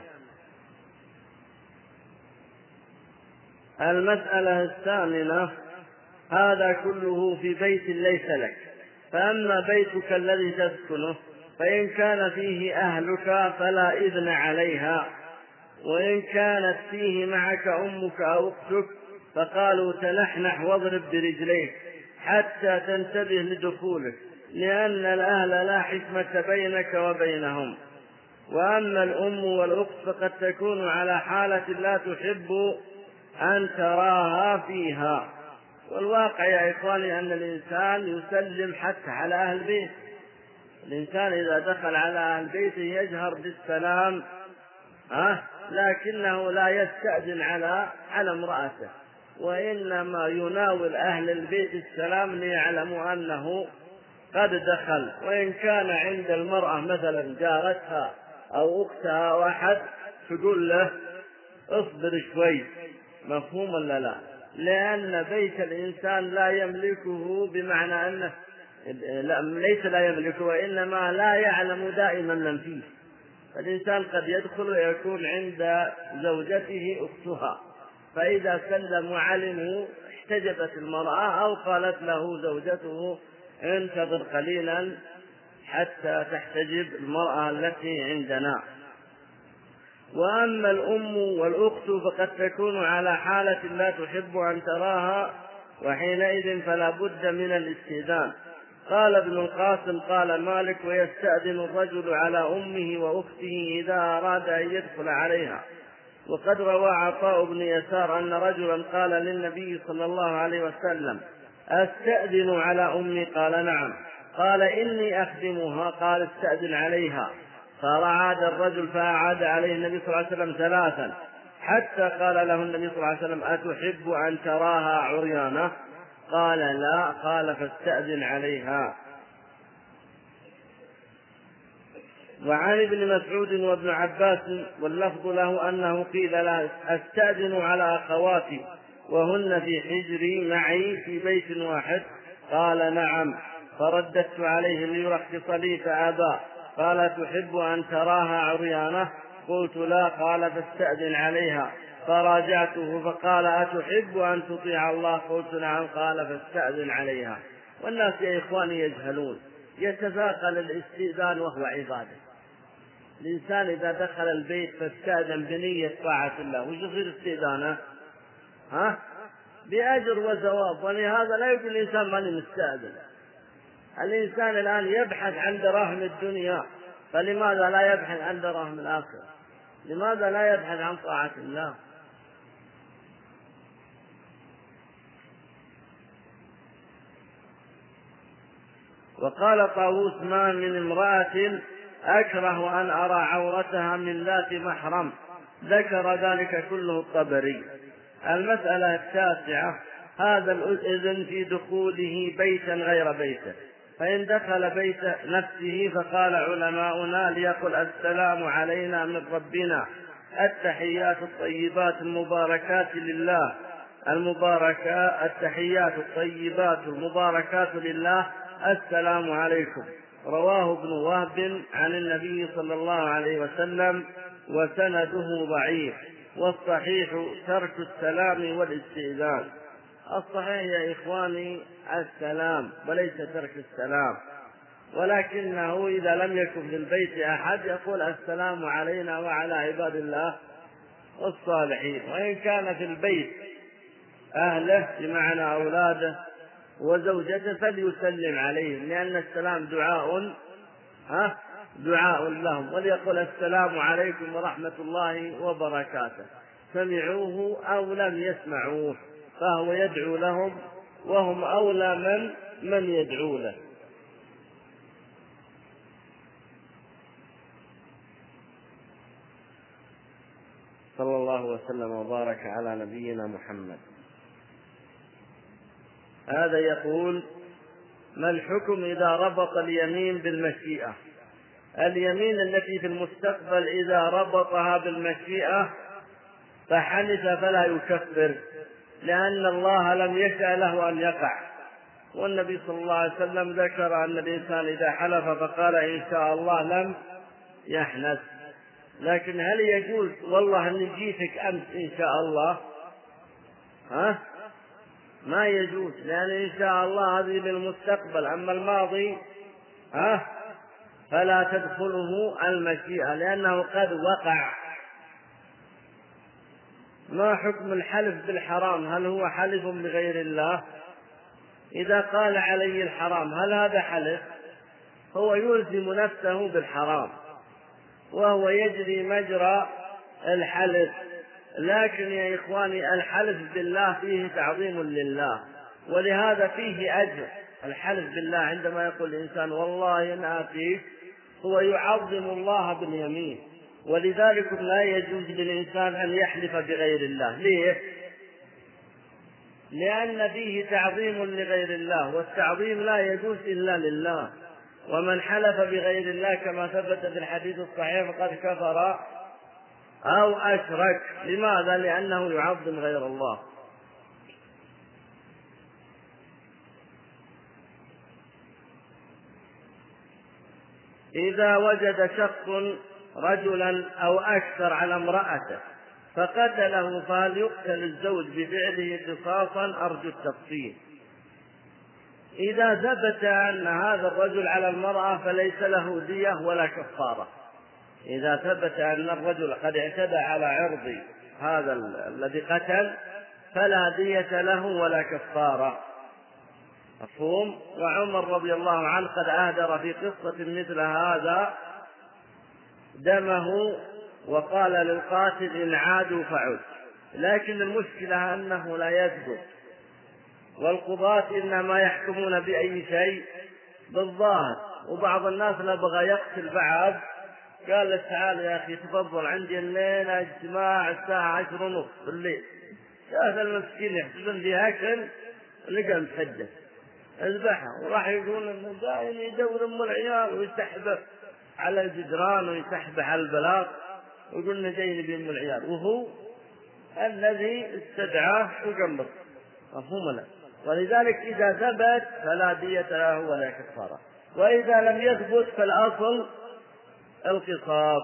المسألة الثامنة، هذا كله في بيت ليس لك، فأما بيتك الذي تسكنه فإن كان فيه أهلك فلا إذن عليها، وإن كانت فيه معك أمك أو أختك فقالوا تنحنح واضرب برجليك حتى تنتبه لدخولك، لأن الأهل لا حكمة بينك وبينهم. وأما الأم والأخت فقد تكون على حالة لا تحب أن تراها فيها. والواقع يا إخواني أن الإنسان يسلم حتى على أهل بيت. الإنسان إذا دخل على أهل بيته يجهر بالسلام، أه؟ لكنه لا يستأذن على على امرأته، وإنما يناول أهل البيت السلام ليعلموا أنه قد دخل. وإن كان عند المرأة مثلا جارتها أو أختها أو أحد تقول له اصبر شوي، مفهوم ولا لا؟ لأن بيت الإنسان لا يملكه، بمعنى أنه لا ليس لا يملكه، وإنما لا يعلم دائما من فيه. الإنسان قد يدخل ويكون عند زوجته أختها، فإذا سلم وعلموا احتجبت المرأة أو قالت له زوجته انتظر قليلا حتى تحتجب المرأة التي عندنا. وأما الأم والأخت فقد تكون على حالة لا تحب أن تراها، وحينئذ فلا بد من الاستئذان. قال ابن القاسم قال مالك ويستأذن الرجل على أمه وأخته إذا أراد أن يدخل عليها. وقد روى عطاء بن يسار أن رجلا قال للنبي صلى الله عليه وسلم أستأذن على أمي؟ قال نعم. قال إني أخدمها. قال استأذن عليها. فأعاد الرجل فأعاد عليه النبي صلى الله عليه وسلم ثلاثا حتى قال له النبي صلى الله عليه وسلم أتحب أن تراها عريانة؟ قال لا. قال فاستأذن عليها. وعن ابن مسعود وابن عباس واللفظ له أنه قيل لا أستأذن على أخواتي وهن في حجري معي في بيت واحد؟ قال نعم. فرددت عليه ليرخص لي فأبى. قال تحب أن تراها عريانة؟ قلت لا. قال فاستأذن عليها. فراجعته فقال أتحب أن تطيع الله؟ قلت نعم. قال فاستأذن عليها. والناس يا إخواني يجهلون، يتثاقل الاستئذان وهو عبادة. الإنسان إذا دخل البيت فاستأذن بنية طاعة الله، وش يصير استئذانه؟ ها؟ بأجر وثواب. ولهذا لا يقول الإنسان ماني مستأذن. الإنسان الآن يبحث عن دراهم الدنيا، فلماذا لا يبحث عن دراهم الآخرة؟ لماذا لا يبحث عن طاعة الله؟ وقال طاووس ما من امرأة أكره أن أرى عورتها من ذات محرم. ذكر ذلك كله الطبري. المسألة التاسعة هذا الإذن في دخوله بيتا غير بيته. فإن دخل بيت نفسه فقال علماؤنا ليقل السلام علينا من ربنا، التحيات الطيبات المباركات لله، المباركات التحيات الطيبات المباركات لله، السلام عليكم. رواه ابن وهب عن النبي صلى الله عليه وسلم وسنده ضعيف. والصحيح ترك السلام والاستئذان. الصحيح يا إخواني السلام وليس ترك السلام، ولكنه إذا لم يكن في البيت أحد يقول السلام علينا وعلى عباد الله الصالحين. وإن كان في البيت أهله بمعنى أولاده وزوجته فليسلم عليهم، لأن السلام دعاء ها دعاء لهم. وليقول السلام عليكم ورحمة الله وبركاته، سمعوه أو لم يسمعوه، فهو يدعو لهم وهم أولى من من يدعو له. صلى الله وسلم وبارك على نبينا محمد. هذا يقول ما الحكم إذا ربط اليمين بالمشيئة؟ اليمين التي في المستقبل إذا ربطها بالمشيئة فحنث فلا يكفر، لأن الله لم يشأ له أن يقع. والنبي صلى الله عليه وسلم ذكر أن الإنسان إذا حلف فقال إن شاء الله لم يحنث. لكن هل يجوز والله أن جيتك أمس إن شاء الله؟ ها؟ ما يجوز، لأن إن شاء الله هذه للمستقبل، أما الماضي ها فلا تدخله المشيئة لأنه قد وقع. ما حكم الحلف بالحرام؟ هل هو حلف بغير الله؟ إذا قال علي الحرام هل هذا حلف؟ هو يلزم نفسه بالحرام وهو يجري مجرى الحلف. لكن يا إخواني الحلف بالله فيه تعظيم لله، ولهذا فيه أجر. الحلف بالله عندما يقول الإنسان والله إن آتيك هو يعظم الله باليمين، ولذلك لا يجوز للإنسان أن يحلف بغير الله. ليه؟ لأن فيه تعظيم لغير الله، والتعظيم لا يجوز إلا لله. ومن حلف بغير الله كما ثبت في الحديث الصحيح فقد كفر أو أشرك. لماذا؟ لأنه يعظم غير الله. إذا وجد شخص رجلا أو أكثر على امرأته فقتله فهل يقتل الزوج بفعله قصاصا؟ أرجو التفصيل. إذا ثبت أن هذا الرجل على المرأة فليس له دية ولا كفارة. إذا ثبت أن الرجل قد اعتدى على عرض هذا الذي قتل فلا دية له ولا كفارة. مفهوم؟ وعمر رضي الله عنه قد أهدر في قصة مثل هذا دمه وقال للقاتل إن عادوا فعد. لكن المشكلة أنه لا يثبت، والقضاة إنما يحكمون بأي شيء؟ بالظاهر. وبعض الناس نبغى يقتل بعض قال له تعال يا أخي تفضل عندي الليلة اجتماع الساعة عشر ونص بالليل. هذا المسكين يحسبون فيها أكل لقى متحدث اذبحها، وراح يقول انه دائما يدور ام العيال ويسحبه على الجدران ويسحبه على البلاط ويقول انه جاي نبي ام العيال وهو الذي استدعاه وقمر. مفهوم له؟ ولذلك اذا ثبت فلا دية له ولا كفارة، واذا لم يثبت فالاصل القصاص.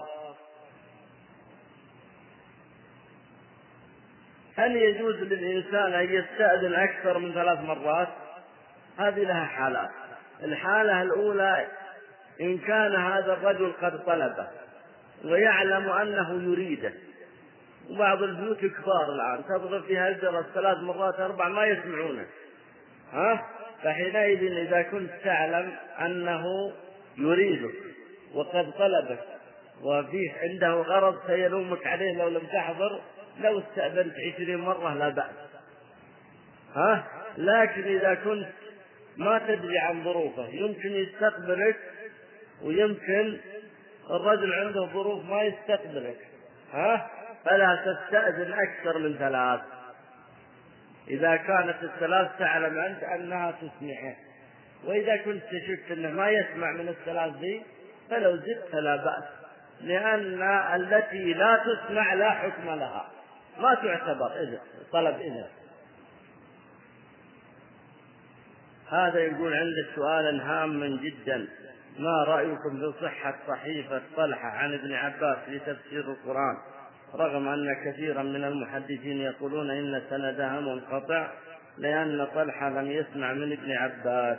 هل يجوز للإنسان أن يستأذن أكثر من ثلاث مرات؟ هذه لها حالات. الحالة الأولى إن كان هذا الرجل قد طلبه ويعلم أنه يريده، وبعض البيوت كبار الآن تضرب فيها الجرس ثلاث مرات أربع ما يسمعونه، ها؟ فحينئذ إذا كنت تعلم أنه يريدك وقد طلبك وفيه عنده غرض سيلومك عليه لو لم تحضر، لو استأذنت عشرين مرة لا بأس، ها؟ لكن إذا كنت ما تدري عن ظروفه يمكن يستقبلك ويمكن الرجل عنده ظروف ما يستقبلك، ها؟ فلا تستأذن أكثر من ثلاث. إذا كانت الثلاث تعلم أنت أنها تسمعه، وإذا كنت تشك أنه ما يسمع من الثلاث دي فلو زدت فلا بأس، لأن التي لا تسمع لا حكم لها، ما تعتبر إذن طلب إذن. هذا يقول عندك سؤال هام جدا: ما رأيكم في صحة صحيفة طلحة عن ابن عباس في تفسير القرآن، رغم أن كثيرا من المحدثين يقولون إن سندها منقطع لأن طلحة لم يسمع من ابن عباس؟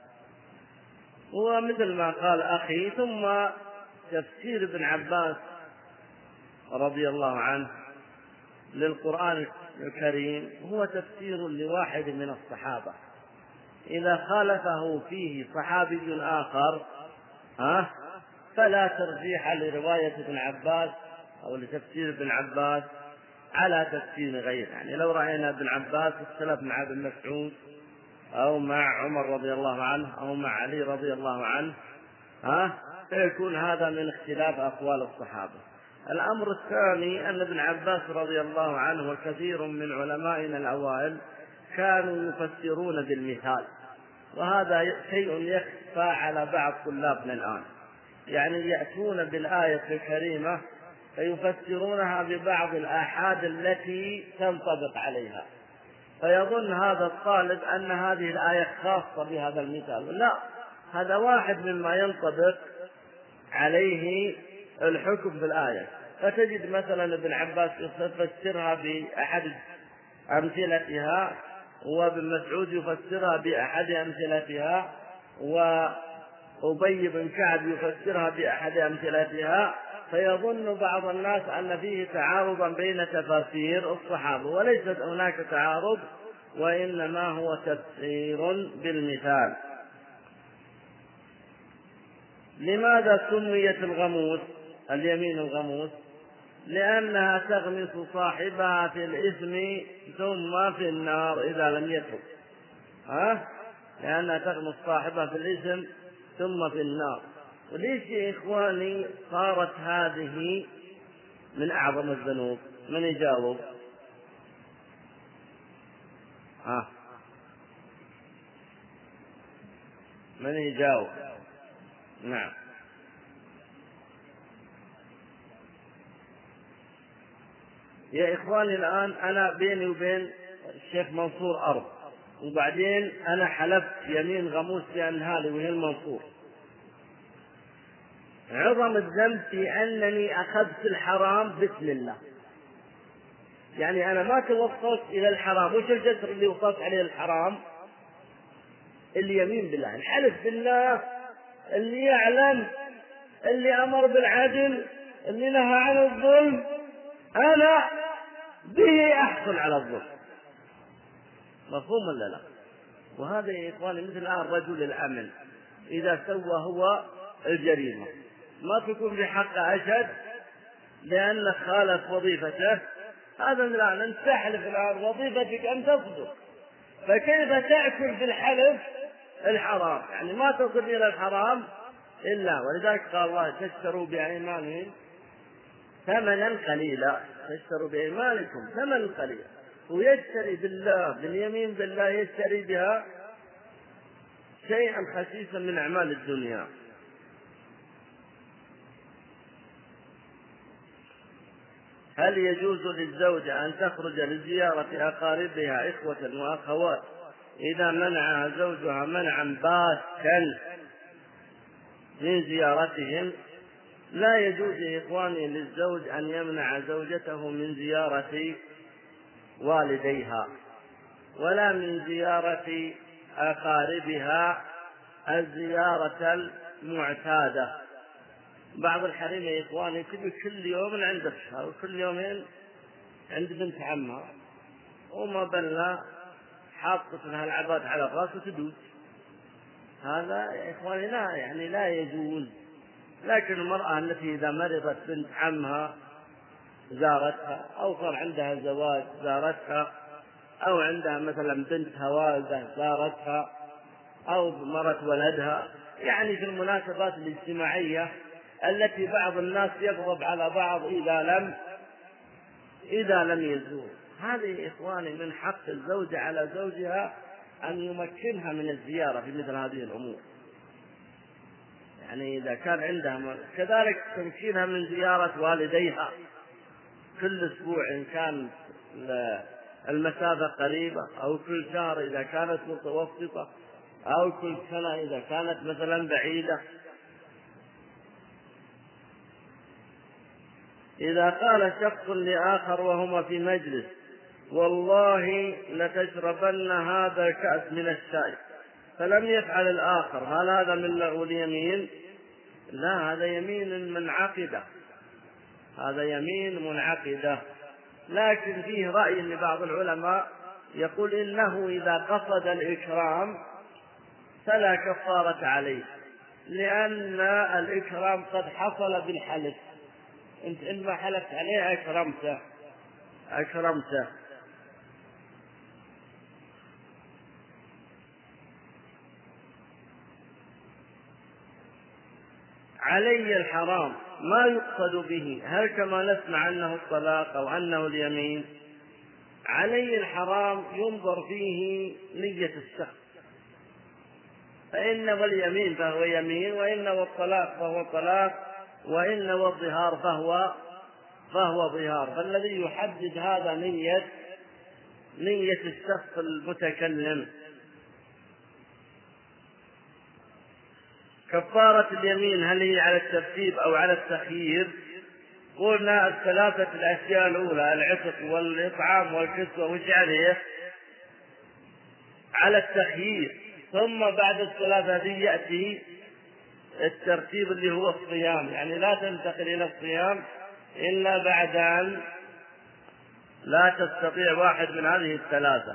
ومثل ما قال أخي، ثم تفسير ابن عباس رضي الله عنه للقرآن الكريم هو تفسير لواحد من الصحابة، إذا خالفه فيه صحابي آخر ها فلا ترجيح لرواية ابن عباس أو لتفسير ابن عباس على تفسير غيره. يعني لو رأينا ابن عباس اختلف مع ابن مسعود أو مع عمر رضي الله عنه أو مع علي رضي الله عنه ها فيكون هذا من اختلاف أقوال الصحابة. الأمر الثاني أن ابن عباس رضي الله عنه وكثير من علمائنا الأوائل كانوا يفسرون بالمثال، وهذا شيء يخفى على بعض طلابنا الآن، يعني يأتون بالآية الكريمة فيفسرونها ببعض الآحاد التي تنطبق عليها، فيظن هذا الطالب أن هذه الآية خاصة بهذا المثال. لا، هذا واحد مما ينطبق عليه الحكم في الآية. فتجد مثلا ابن عباس يفسرها بأحد أمثلتها وابن مسعود يفسرها بأحد أمثلتها، وأبي بن كعب يفسرها بأحد أمثلتها، فيظن بعض الناس أن فيه تعارضا بين تفاسير الصحابة، وليست هناك تعارض، وإنما هو تفسير بالمثال. لماذا سميت الغموس اليمين الغموس؟ لأنها تغمس صاحبها في الإثم ثم في النار إذا لم يتب. ها؟ لأنها تغمس صاحبها في الإثم ثم في النار. وليش يا إخواني صارت هذه من أعظم الذنوب؟ من يجاوب؟ ها؟ من يجاوب؟ نعم. يا إخواني الآن أنا بيني وبين الشيخ منصور أرض، وبعدين أنا حلفت يمين غموس بأنها لي وهي المنصور. عظم الذنب في أنني أخذت الحرام بسم الله، يعني أنا ما توصلت إلى الحرام. وش الجسر اللي وصلت عليه الحرام؟ اليمين بالله، الحلف بالله اللي يعلم، اللي أمر بالعدل، اللي نهى عن الظلم، أنا به أحصل على الظلم. مفهوم ولا لا؟ وهذا يا إخواني مثل الآن رجل الأمن إذا سوى هو الجريمة ما تكون بحق أشد لأنه خالف وظيفته. هذا الآن أنت تحلف الآن وظيفتك أن تصدق، فكيف تأكل في الحلف الحرام؟ يعني ما تصل إلى الحرام إلا. ولذلك قال الله تشتروا بأيمانهم ثمنا قليلا، تشتروا بأيمانكم ثمنا قليلا. ويشتري بالله، باليمين بالله يشتري بها شيئا خسيسا من أعمال الدنيا. هل يجوز للزوجة أن تخرج لزيارة أقاربها إخوة وأخوات إذا منعها زوجها منعا باتا من زيارتهم؟ لا يجوز يا إخواني للزوج أن يمنع زوجته من زيارة والديها ولا من زيارة أقاربها الزيارة المعتادة. بعض الحريم يا إخواني تبي كل يوم عند أختها وكل يومين عند بنت عمها، وما بلها حاطة لها العباد على الرأس وتدوس. هذا يا إخواني لا يعني لا يجوز. لكن المرأة التي إذا مرضت بنت عمها زارتها، أو صار عندها زواج زارتها، أو عندها مثلا بنتها والدة زارتها، أو مرت ولدها، يعني في المناسبات الاجتماعية التي بعض الناس يغضب على بعض إذا لم إذا لم يزور. هذه إخواني من حق الزوجة على زوجها أن يمكنها من الزيارة في مثل هذه الأمور. يعني إذا كان عندها كذلك تمكينها من زيارة والديها كل أسبوع إن كان المسافة قريبة، أو كل شهر إذا كانت متوسطة، أو كل سنة إذا كانت مثلا بعيدة. إذا قال شخص لآخر وهما في مجلس والله لتشربن هذا الكأس من الشاي، فلم يفعل الآخر، هل هذا من لغو اليمين؟ لا، هذا يمين منعقدة، هذا يمين منعقدة. لكن فيه رأي لبعض العلماء يقول إنه إذا قصد الإكرام فلا كفارة عليه، لأن الإكرام قد حصل بالحلف. أنت إنما حلفت عليه أكرمته أكرمته علي الحرام ما يقصد به، هل كما نسمع أنه الطلاق أو أنه اليمين؟ علي الحرام ينظر فيه نية الشخص، فإن واليمين فهو يمين، وإن والطلاق فهو طلاق، وإن والظهار فهو فهو ظهار. فالذي يحدد هذا نية نية الشخص المتكلم. كفارة اليمين هل هي على الترتيب أو على التخيير؟ قلنا الثلاثة الأشياء الأولى العتق والإطعام والكسوة، وش عليه؟ على التخيير، ثم بعد الثلاثة هذه يأتي الترتيب اللي هو الصيام، يعني لا تنتقل إلى الصيام إلا بعد أن لا تستطيع واحد من هذه الثلاثة.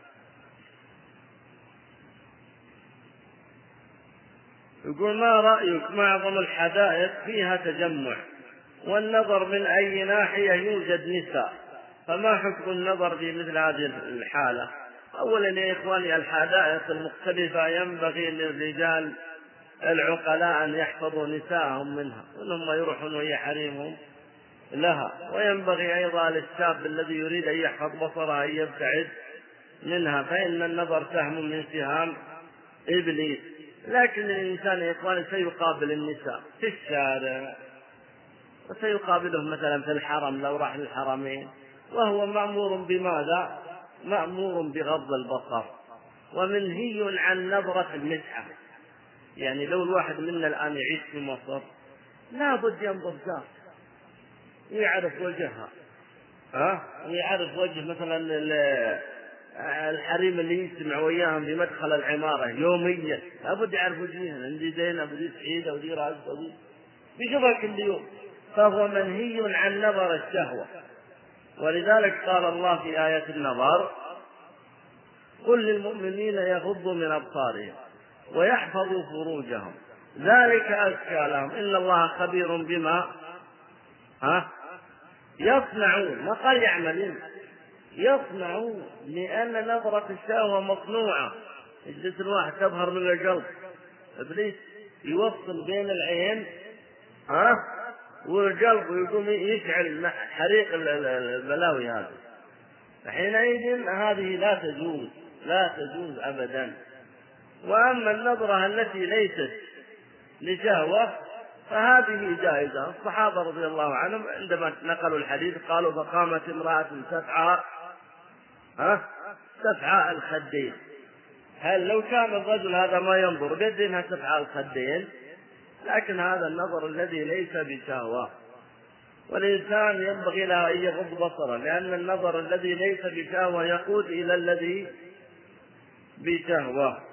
يقول ما رأيك معظم الحدائق فيها تجمع، والنظر من أي ناحية يوجد نساء، فما حكم النظر في مثل هذه الحالة؟ أولا يا إخواني، الحدائق المختلفة ينبغي للرجال العقلاء أن يحفظوا نساءهم منها، وإنهم يروحون وهي حريمهم لها، وينبغي أيضا للشاب الذي يريد أن يحفظ بصره أن يبتعد منها، فإن النظر سهم من سهام إبليس. لكن الإنسان يا إخواني سيقابل النساء في الشارع، وسيقابلهم مثلا في الحرم لو راح للحرمين، وهو مأمور بماذا؟ مأمور بغض البصر، ومنهي عن نظرة المزحة. يعني لو الواحد منا الآن يعيش في مصر لا بد ينظر ذات ويعرف وجهها، ها ويعرف وجه مثلا الحريم اللي يجتمع وياهم في مدخل العمارة يوميا، لا بد يعرف وجهها، عندي زينب ودي سعيدة ودي رازقة ودي بيشوفها كل يوم، فهو منهي عن نظر الشهوة. ولذلك قال الله في آية النظر: قل للمؤمنين يغضوا من أبصارهم ويحفظوا فروجهم ذلك أزكى لهم إن الله خبير بما ها يصنعون. ما قال يعملون، يصنعون، لأن نظرة الشهوة مصنوعة. يجلس الواحد تظهر من القلب، إبليس يوصل بين العين ها والقلب ويقوم يشعل حريق البلاوي هذه، حينئذ هذه لا تجوز، لا تجوز أبدا. وأما النظرة التي ليست لشهوة فهذه جائزة. الصحابة رضي الله عنهم عندما نقلوا الحديث قالوا: فقامت امرأة تسعى ها تسعى الخدين. هل لو كان الرجل هذا ما ينظر قد انها تسعى الخدين؟ لكن هذا النظر الذي ليس بشهوة، والإنسان ينبغي له أن يغض بصره، لأن النظر الذي ليس بشهوة يقود إلى الذي بشهوة.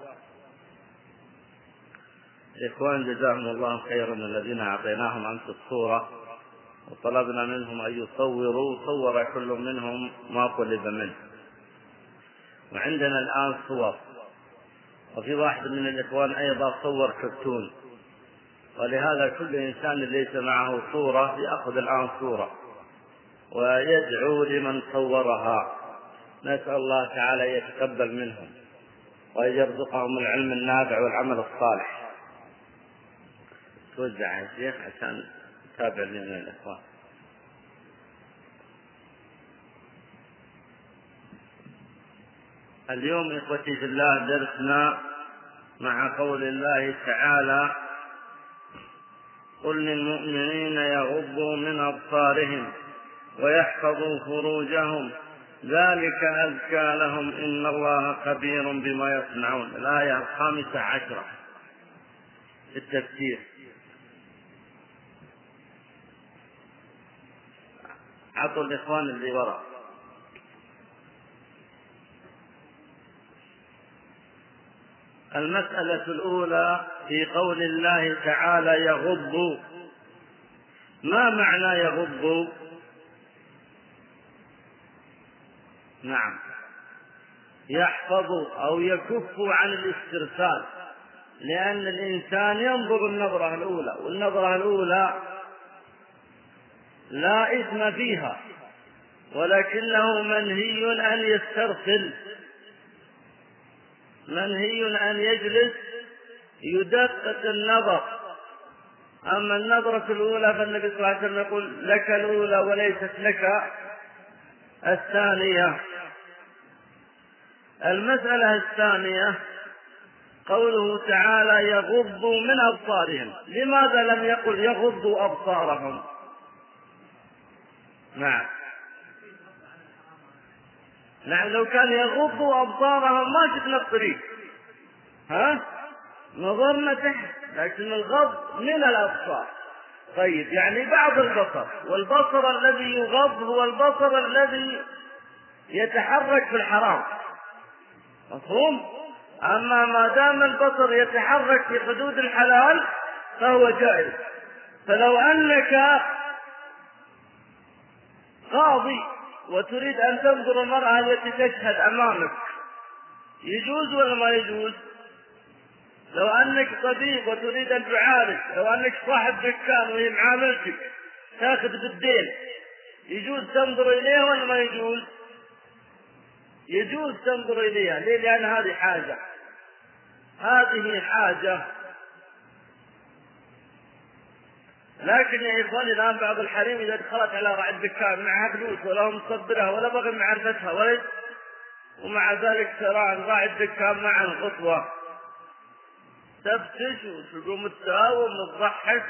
إخوان جزاهم الله خيرا الذين أعطيناهم أمس الصورة وطلبنا منهم أن يصوروا، صور كل منهم ما طلب منه، وعندنا الآن صور، وفي واحد من الإخوان أيضا صور كرتون، ولهذا كل إنسان ليس معه صورة يأخذ الآن صورة ويدعو لمن صورها. نسأل الله تعالى يتقبل منهم ويرزقهم العلم النافع والعمل الصالح. توزع يا شيخ عشان نتابع من الإخوان. اليوم إخوتي في الله درسنا مع قول الله تعالى: قل للمؤمنين يغضوا من أبصارهم ويحفظوا فروجهم ذلك أزكى لهم إن الله خبير بما يصنعون. الآية الخامسة عشرة في التفسير. عطوا الإخوان اللي وراء. المسألة الأولى في قول الله تعالى يغض، ما معنى يغض؟ نعم، يحفظ أو يكف عن الاسترسال، لأن الإنسان ينظر النظرة الأولى، والنظرة الأولى لا إثم فيها، ولكنه منهي أن يسترسل، منهي أن يجلس يدقق النظر. أما النظرة الأولى فالنبي صلى الله عليه وسلم يقول: لك الأولى وليست لك الثانية. المسألة الثانية قوله تعالى يغضوا من أبصارهم، لماذا لم يقل يغضوا أبصارهم؟ نعم نعم لو كان يغضوا أبصارهم ما شفنا الطريق، ها نظرنا تحت، لكن الغض من الأبصار. طيب، يعني بعض البصر، والبصر الذي يغض هو البصر الذي يتحرك في الحرام، مفهوم؟ أما ما دام البصر يتحرك في حدود الحلال فهو جائز. فلو أنك قاضي وتريد أن تنظر المرأة التي تشهد أمامك يجوز ولا ما يجوز؟ لو أنك طبيب وتريد أن تعالج، لو أنك صاحب دكان وهي معاملتك تأخذ بالدين، يجوز تنظر إليها ولا ما يجوز؟ يجوز تنظر إليها. ليه؟ لأن هذه حاجة، هذه حاجة. لكن يا إخواني الآن بعض الحريم إذا دخلت على راعي الدكان معها فلوس ولا مصدرها ولا بغي معرفتها ولا، ومع ذلك ترى راعي الدكان معه خطوة تفتش وتقوم تساوم وتضحك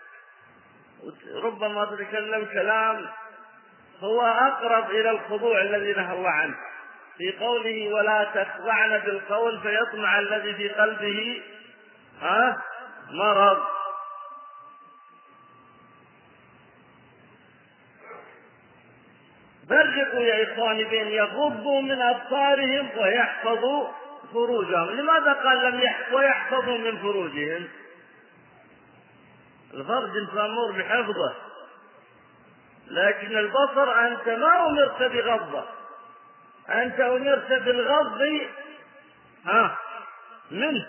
وربما تتكلم كلام هو أقرب إلى الخضوع الذي نهى الله عنه في قوله ولا تخضعن بالقول فيطمع الذي في قلبه ها مرض. فرقوا يا إخواني بين يغضوا من أبصارهم ويحفظوا فروجهم. لماذا قال لم ويحفظوا من فروجهم؟ الفرج انت مأمور بحفظه، لكن البصر أنت ما أمرت بغضه، أنت أمرت بالغض ها منه.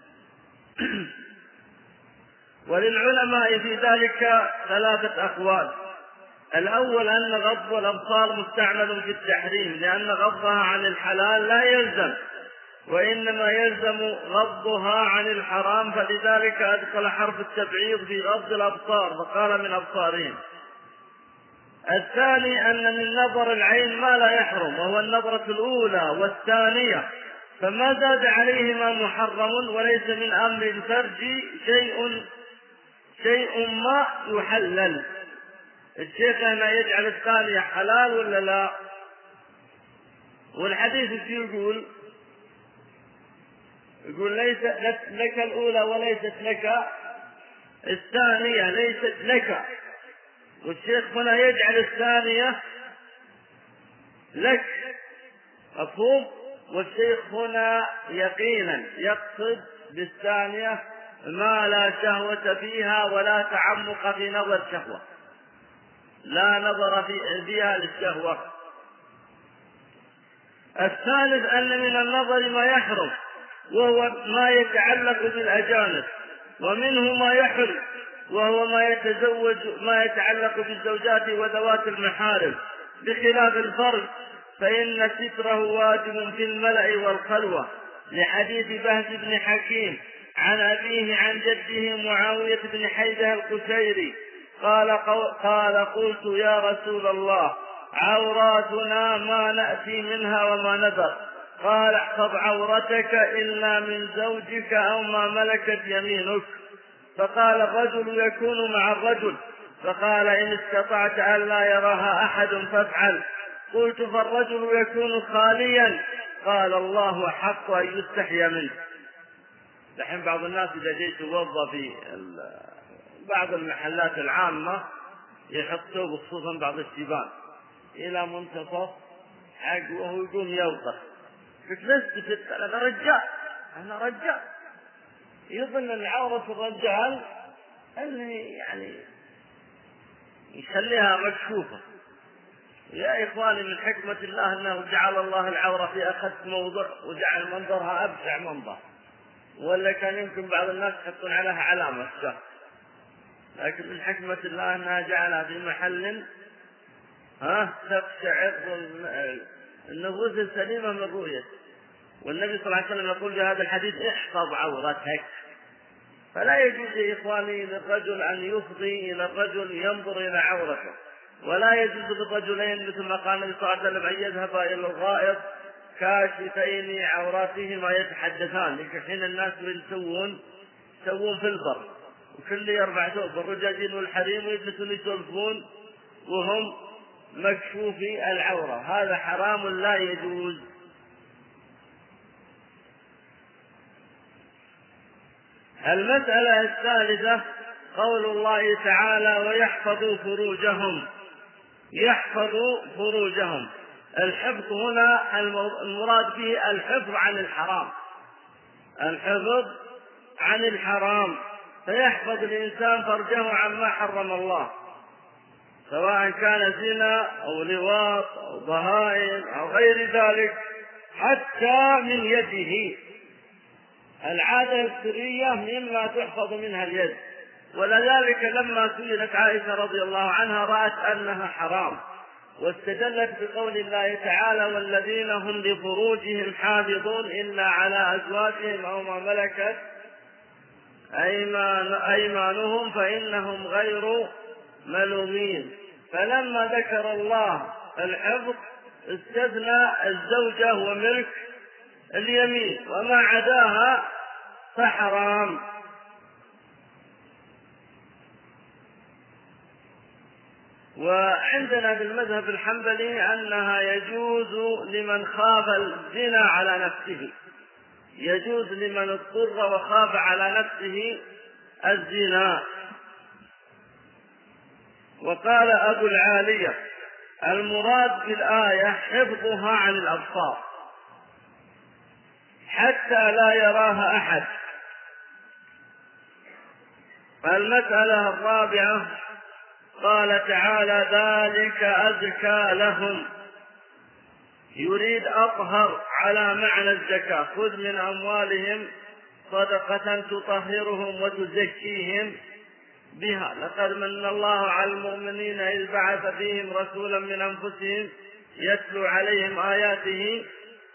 وللعلماء في ذلك ثلاثة أقوال. الأول أن غض الأبصار مستعمل في التحريم، لأن غضها عن الحلال لا يلزم، وإنما يلزم غضها عن الحرام، فلذلك أدخل حرف التبعيض في غض الأبصار فقال من أبصارهم. الثاني أن من نظر العين ما لا يحرم، وهو النظرة الأولى والثانية، فما زاد عليهما محرم، وليس من أمر الفرج شيء شيء ما يحلل. الشيخ هنا يجعل الثانية حلال ولا لا؟ والحديث يقول يقول ليس لك الأولى وليست لك الثانية ليست لك، والشيخ هنا يجعل الثانية لك، مفهوم؟ والشيخ هنا يقينا يقصد بالثانية ما لا شهوة فيها ولا تعمق في نظر شهوة، لا نظر فيها للشهوة. الثالث أن من النظر ما يحرم، وهو ما يتعلق بالأجانب، ومنه ما يحرم وهو ما يتزوج ما يتعلق بالزوجات وذوات المحارم، بخلاف الفرج فإن ستره واجب في الملأ والخلوة، لحديث بهز بن حكيم عن أبيه عن جده معاوية بن حيدة القشيري قال, قال قلت يا رسول الله عوراتنا ما نأتي منها وما نذر، قال احفظ عورتك إلا من زوجك أو ما ملكت يمينك. فقال الرجل يكون مع الرجل، فقال إن استطعت أن لا يراها أحد فافعل. قلت فالرجل يكون خاليا، قال الله حق أن يستحيا منه. لحين بعض الناس إذا جيت يوظف في بعض المحلات العامة يحطوه خصوصا بعض الشبان إلى منتصف حق وهو يقوم يوقف، فتلست أنا رجال أنا رجال يظن أن عورة الرجال أنه يعني يخليها مكشوفة. يا إخواني من حكمة الله أنه جعل الله العورة في أخذ موضع وجعل منظرها أبشع منظر، ولا كان يمكن بعض الناس يحطون عليها علامة الشهر، لكن من حكمة الله أنها جعلها في محل ها تقشعر النفوس السليمة من رؤية. والنبي صلى الله عليه وسلم يقول في هذا الحديث احفظ عورتك. فلا يجوز يا إخواني للرجل أن يفضي إلى الرجل ينظر إلى عورته، ولا يجوز للرجلين مثل ما قال النبي صلى الله عليه وسلم أن يذهبا إلى الغائط كاشفين عوراتهما يتحدثان. لكن حين الناس يسوون يسوون في البر وكل يرفع ثوب، الرجاجين والحريم يجلسون يسولفون وهم مكشوفي العورة، هذا حرام لا يجوز. المسألة الثالثة قول الله تعالى ويحفظوا فروجهم. يحفظوا فروجهم، الحفظ هنا المراد به الحفظ عن الحرام، الحفظ عن الحرام، فيحفظ الإنسان فرجه عما حرم الله، سواء كان زنا أو لواط أو بهائم أو غير ذلك، حتى من يده. العادة السرية مما تحفظ منها اليد، ولذلك لما سئلت عائشة رضي الله عنها رأت أنها حرام، واستدلت بقول الله تعالى: والذين هم لفروجهم حافظون إلا على أزواجهم أو ما ملكت أيمان أيمانهم فإنهم غير ملومين. فلما ذكر الله الحفظ استثنى الزوجة وملك اليمين، وما عداها فحرام. وعندنا في المذهب الحنبلي أنها يجوز لمن خاف الزنا على نفسه، يجوز لمن اضطر وخاف على نفسه الزنا. وقال أبو العالية: المراد بالآية حفظها عن الأبصار حتى لا يراها أحد. المسألة الرابعة قال تعالى: ذلك أزكى لهم، يريد أطهر على معنى الزكاة: خذ من أموالهم صدقة تطهرهم وتزكيهم بها، لقد من الله على المؤمنين إذ بعث فيهم رسولا من أنفسهم يتلو عليهم آياته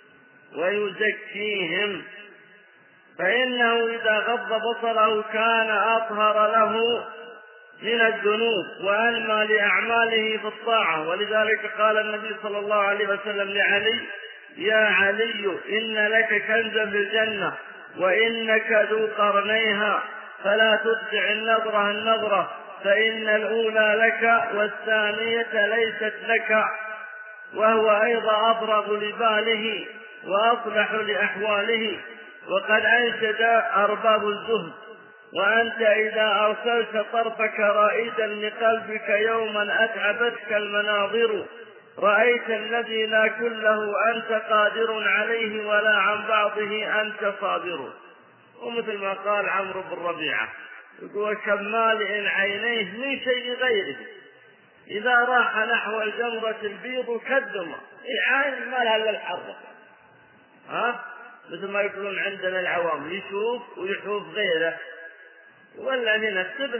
ويزكيهم، فإنه إذا غض بصره كان أطهر له من الذنوب وأنمى لأعماله في الطاعة. ولذلك قال النبي صلى الله عليه وسلم لعلي: يا علي إن لك كنزا في الجنة وإنك ذو قرنيها، فلا تتبع النظرة النظرة، فإن الأولى لك والثانية ليست لك. وهو أيضا أفرغ لباله وأصلح لأحواله. وقد أنشد أرباب الزهد: وأنت إذا أرسلت طرفك رائدا لقلبك يوما أتعبتك المناظر، رأيت الذي لا كله أنت قادر عليه ولا عن بعضه أنت صابر. ومثل ما قال عمرو بن ربيعة يقول: كم مالئ عينيه من شيء غيره، إذا راح نحو الجمرة البيض كالدمى. عين ما لها إلا الحرة، ها مثل ما يقولون عندنا العوام: يشوف ويحوف غيره، ولا هنا السبت.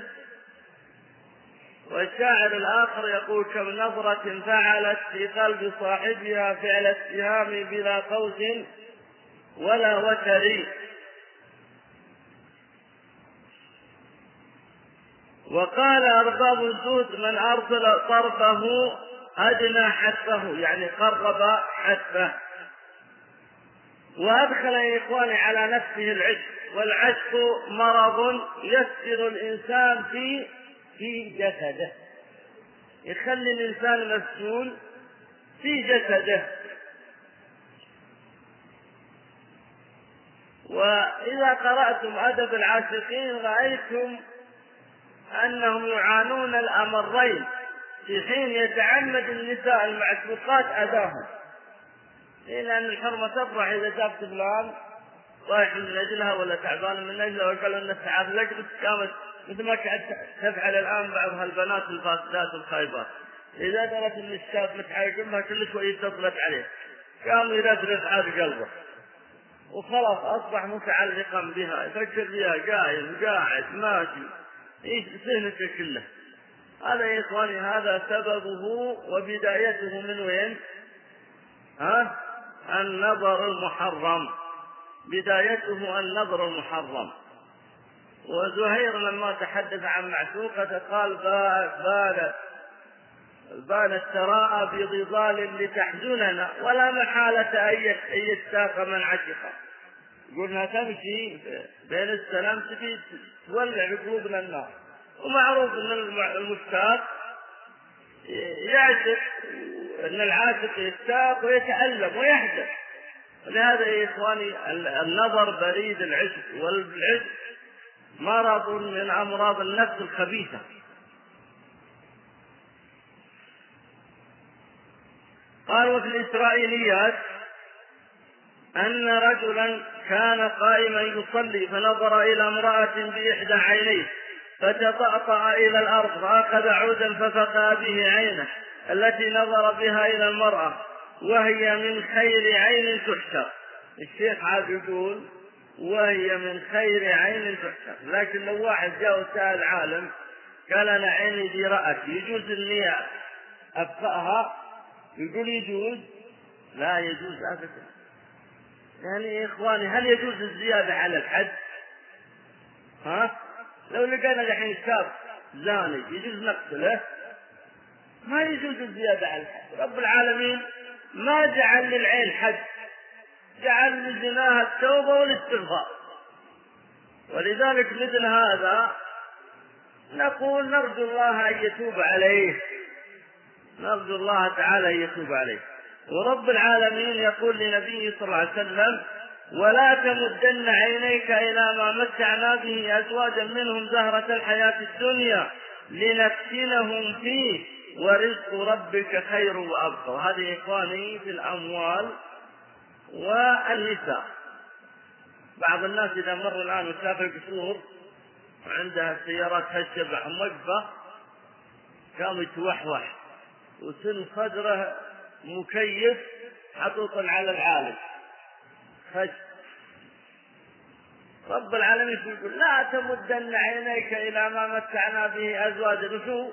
والشاعر الآخر يقول: كم نظرة فعلت في قلب صاحبها فعل السهام بلا قوس ولا وتر. وقال أرباب الزهد: من أرسل طرفه أدنى حتفه، يعني قرب حتفه. وأدخل يا إخواني على نفسه العشق، والعشق مرض يسر الإنسان في في جسده، يخلي الإنسان مسجون في جسده. وإذا قرأتم أدب العاشقين رأيتم أنهم يعانون الأمرين في حين يتعمد النساء المعشوقات أذاهم، لأن الحرمة تفرح إذا جابت فلان رايح من أجلها ولا تعبان من أجلها وقالوا أن السعادة لقبت، قامت مثل ما كانت تفعل الآن بعض هالبنات الفاسدات الخايبات، إذا درت أن الشاب متحاكمها كل شوي اتصلت عليه قام يرثرث عاد قلبه وخلاص أصبح متعلقا بها، يفكر بها قايم قاعد ماشي إيش سهنته كله. هذا يا إخواني هذا سببه وبدايته من وين؟ ها؟ النظر المحرم، بدايته النظر المحرم. وزهير لما تحدث عن معشوقته قال: بانت بانت تراءى بضلال لتحزننا ولا محالة أن يشتاق من عشقه. قلنا تمشي بين السلام تبي تولع بقلوبنا النار، ومعروف أن المشتاق يعشق، أن العاشق يشتاق ويتألم ويحزن. لهذا يا إخواني النظر بريد العشق، والعشق مرض من أمراض النفس الخبيثة. قال: وفي الإسرائيليات أن رجلا كان قائما يصلي فنظر إلى امرأة بإحدى عينيه فتطأطأ إلى الأرض فأخذ عودا ففقأ به عينه التي نظر بها إلى المرأة وهي من خير عين تحشر. الشيخ عاد يقول وهي من خير عين تحشر، لكن لو واحد جاء وسأل عالم قال أنا عيني دي رأت يجوز إني أفقأها؟ يقول يجوز؟ لا يجوز أبدا. يعني يا إخواني هل يجوز الزيادة على الحد؟ ها؟ لو لقينا الحين شاب زاني يجوز نقتله؟ ما يجوز الزيادة على الحد. رب العالمين ما جعل للعين حد، جعل لزناها التوبة والاستغفار. ولذلك مثل هذا نقول نرجو الله أن يتوب عليه، نرجو الله تعالى أن يتوب عليه. ورب العالمين يقول لنبيه صلى الله عليه وسلم ولا تمدن عينيك إلى ما متعنا به أزواجا منهم زهرة الحياة الدنيا لنفتنهم فيه ورزق ربك خير وأبقى. وهذه إخواني في الأموال والنساء. بعض الناس إذا مر الآن وسافر قصور وعندها سيارات هالشبع موقفة قام يتوحوح وسن صدره مكيف حطوطا على العالم خش. رب العالمين يقول لا تمدن عينيك إلى ما متعنا به أزواجا وشو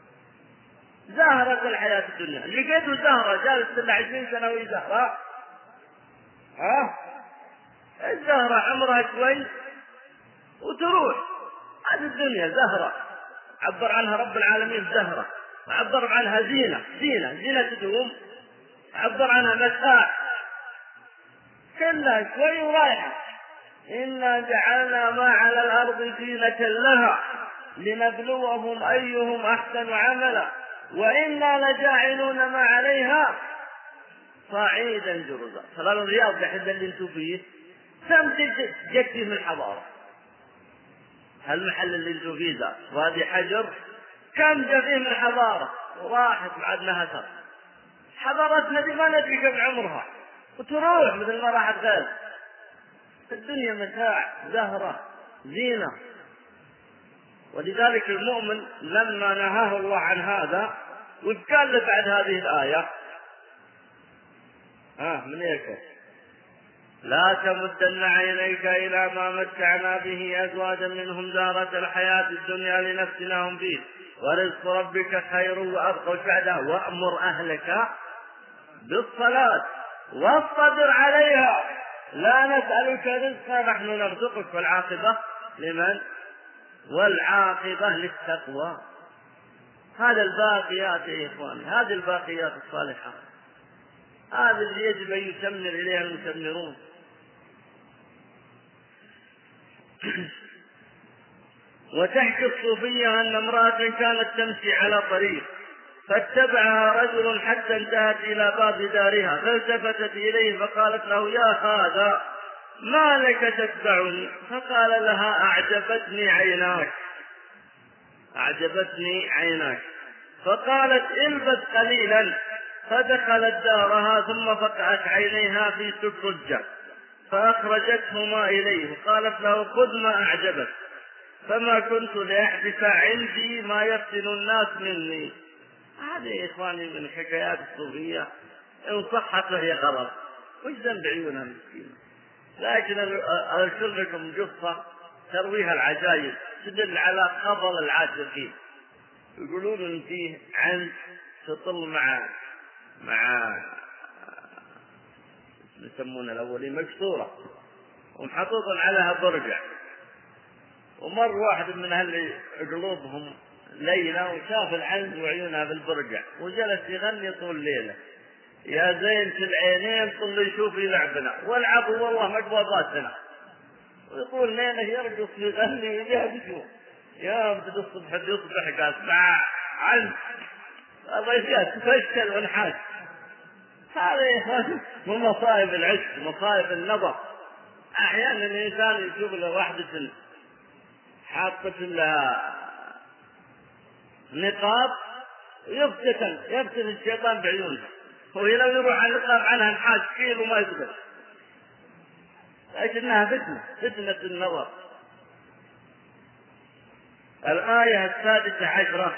زهرة الحياة الدنيا. لقيته زهرة جالس سنة عشرين سنة وهي زهرة، ها الزهرة عمرها شوي وتروح. هذه الدنيا زهرة عبر عنها رب العالمين زهرة، عبر عنها زينة، زينة زينة تدوم، عبر عنها متاع كلها شوي ورايحة. إنا جعلنا ما على الأرض زينة لها لنبلوهم أيهم أحسن عملا وإنا لجاعلون ما عليها صعيدا جرزا. فقال الرياض لحد اللي انتم فيه كم جتي من الحضارة، هالمحل اللي انتم فيه ذا وادي حجر كم جتي من الحضارة وراحت بعدنا هتر. حضارتنا دي ما ندري كم عمرها وتروح مثل ما راحت غير. الدنيا متاع زهرة زينة. ولذلك المؤمن لما نهاه الله عن هذا وقال له بعد هذه الآية ها من يكفر لا تمدن عينيك إلى ما متعنا به أزواجا منهم زهرة الحياة الدنيا لنفتنهم فيه ورزق ربك خير وأبقى. وبعدها وأمر أهلك بالصلاة واصطبر عليها لا نسألك رزقا نحن نرزقك. والعاقبة لمن؟ والعاقبة للتقوى. هذا الباقيات يا إخواني، هذه الباقيات الصالحات، هذا اللي يجب أن يسمر إليها المسمرون. وتحكي الصوفية أن امرأة كانت تمشي على طريق فاتبعها رجل حتى انتهت إلى باب دارها فالتفتت إليه فقالت له يا هذا ما لك تتبعني؟ فقال لها أعجبتني عيناك أعجبتني عيناك. فقالت البس قليلا فدخلت دارها ثم فقعت عينيها في سكرجة فأخرجتهما إليه وقالت له خذ ما أعجبك فما كنت لأحدث عندي ما يفتن الناس مني. هذه يا إخواني من حكايات الصوفية إن صحت فهي غلط وش ذنب عيونها مسكينة. لكن أذكر لكم قصة ترويها العجائب تدل على خبر العاشقين. يقولون إن فيه عنز تطل مع مع يسمونه الأولين مكسورة ومحطوطا عليها برجع. ومر واحد من أهل قلوبهم ليلة وشاف العنز وعيونها بالبرجع وجلس يغني طول الليلة يا زين في العينين طل يشوفي لعبنا والعب والله مقبضاتنا. ويقول ليلة يرقص يغني ويجهد يا بدأ الصبح يصبح قال مع عنز هذا يتفشل والحاج. هذا من مصائب العشق مصائب النظر. أحيانا الإنسان يشوف له واحدة حاطة لها نقاب يفتتن يفتن الشيطان بعيونها وهي لو يروح على النقاب عنها الحاج كيلو ما يقدر لكنها فتنة فتنة النظر. الآية السادسة عشرة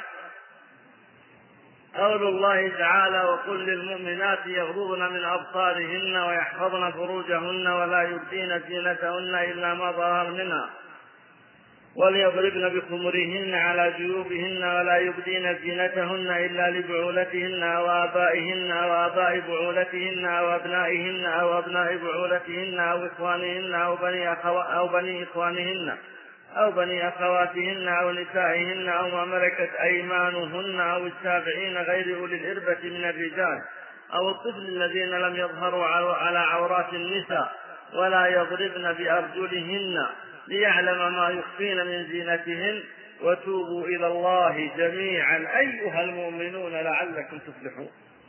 قول الله تعالى: وقل للمؤمنات يغضضن من أبصارهن ويحفظن فروجهن ولا يبدين زينتهن إلا ما ظهر منها وليضربن بخمرهن على جيوبهن ولا يبدين زينتهن إلا لبعولتهن أو آبائهن أو آباء بعولتهن أو أبنائهن أو أبناء بعولتهن أو إخوانهن أو بني أخو أو بني إخوانهن أو بني أخواتهن أو نسائهن أو ما ملكت أيمانهن أو التابعين غير أولي الإربة من الرجال أو الطفل الذين لم يظهروا على عورات النساء ولا يضربن بأرجلهن ليعلم ما يخفين من زينتهن وتوبوا إلى الله جميعا أيها المؤمنون لعلكم تفلحون.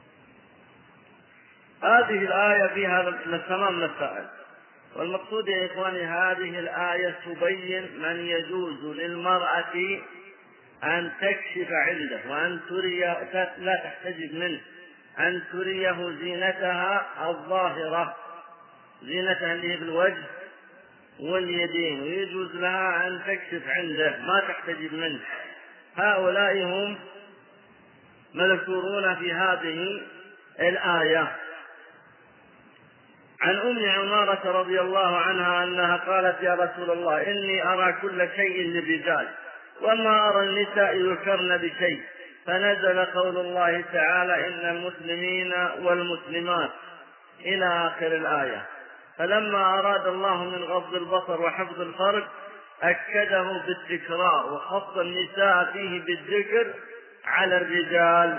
هذه الآية فيها تمام مسائل، والمقصود يا إخواني هذه الآية تبين من يجوز للمرأة أن تكشف عنده وأن تري لا تحتجب منه، أن تريه زينتها الظاهرة، زينتها اللي في الوجه واليدين، ويجوز لها أن تكشف عنده ما تحتجب منه. هؤلاء هم مذكورون في هذه الآية. عن أم عمارة رضي الله عنها أنها قالت: يا رسول الله إني أرى كل شيء للرجال وما أرى النساء يذكرن بشيء، فنزل قول الله تعالى: إن المسلمين والمسلمات إلى آخر الآية. فلما أراد الله من غض البصر وحفظ الفرج أكده بالتكرار وخص النساء فيه بالذكر على الرجال.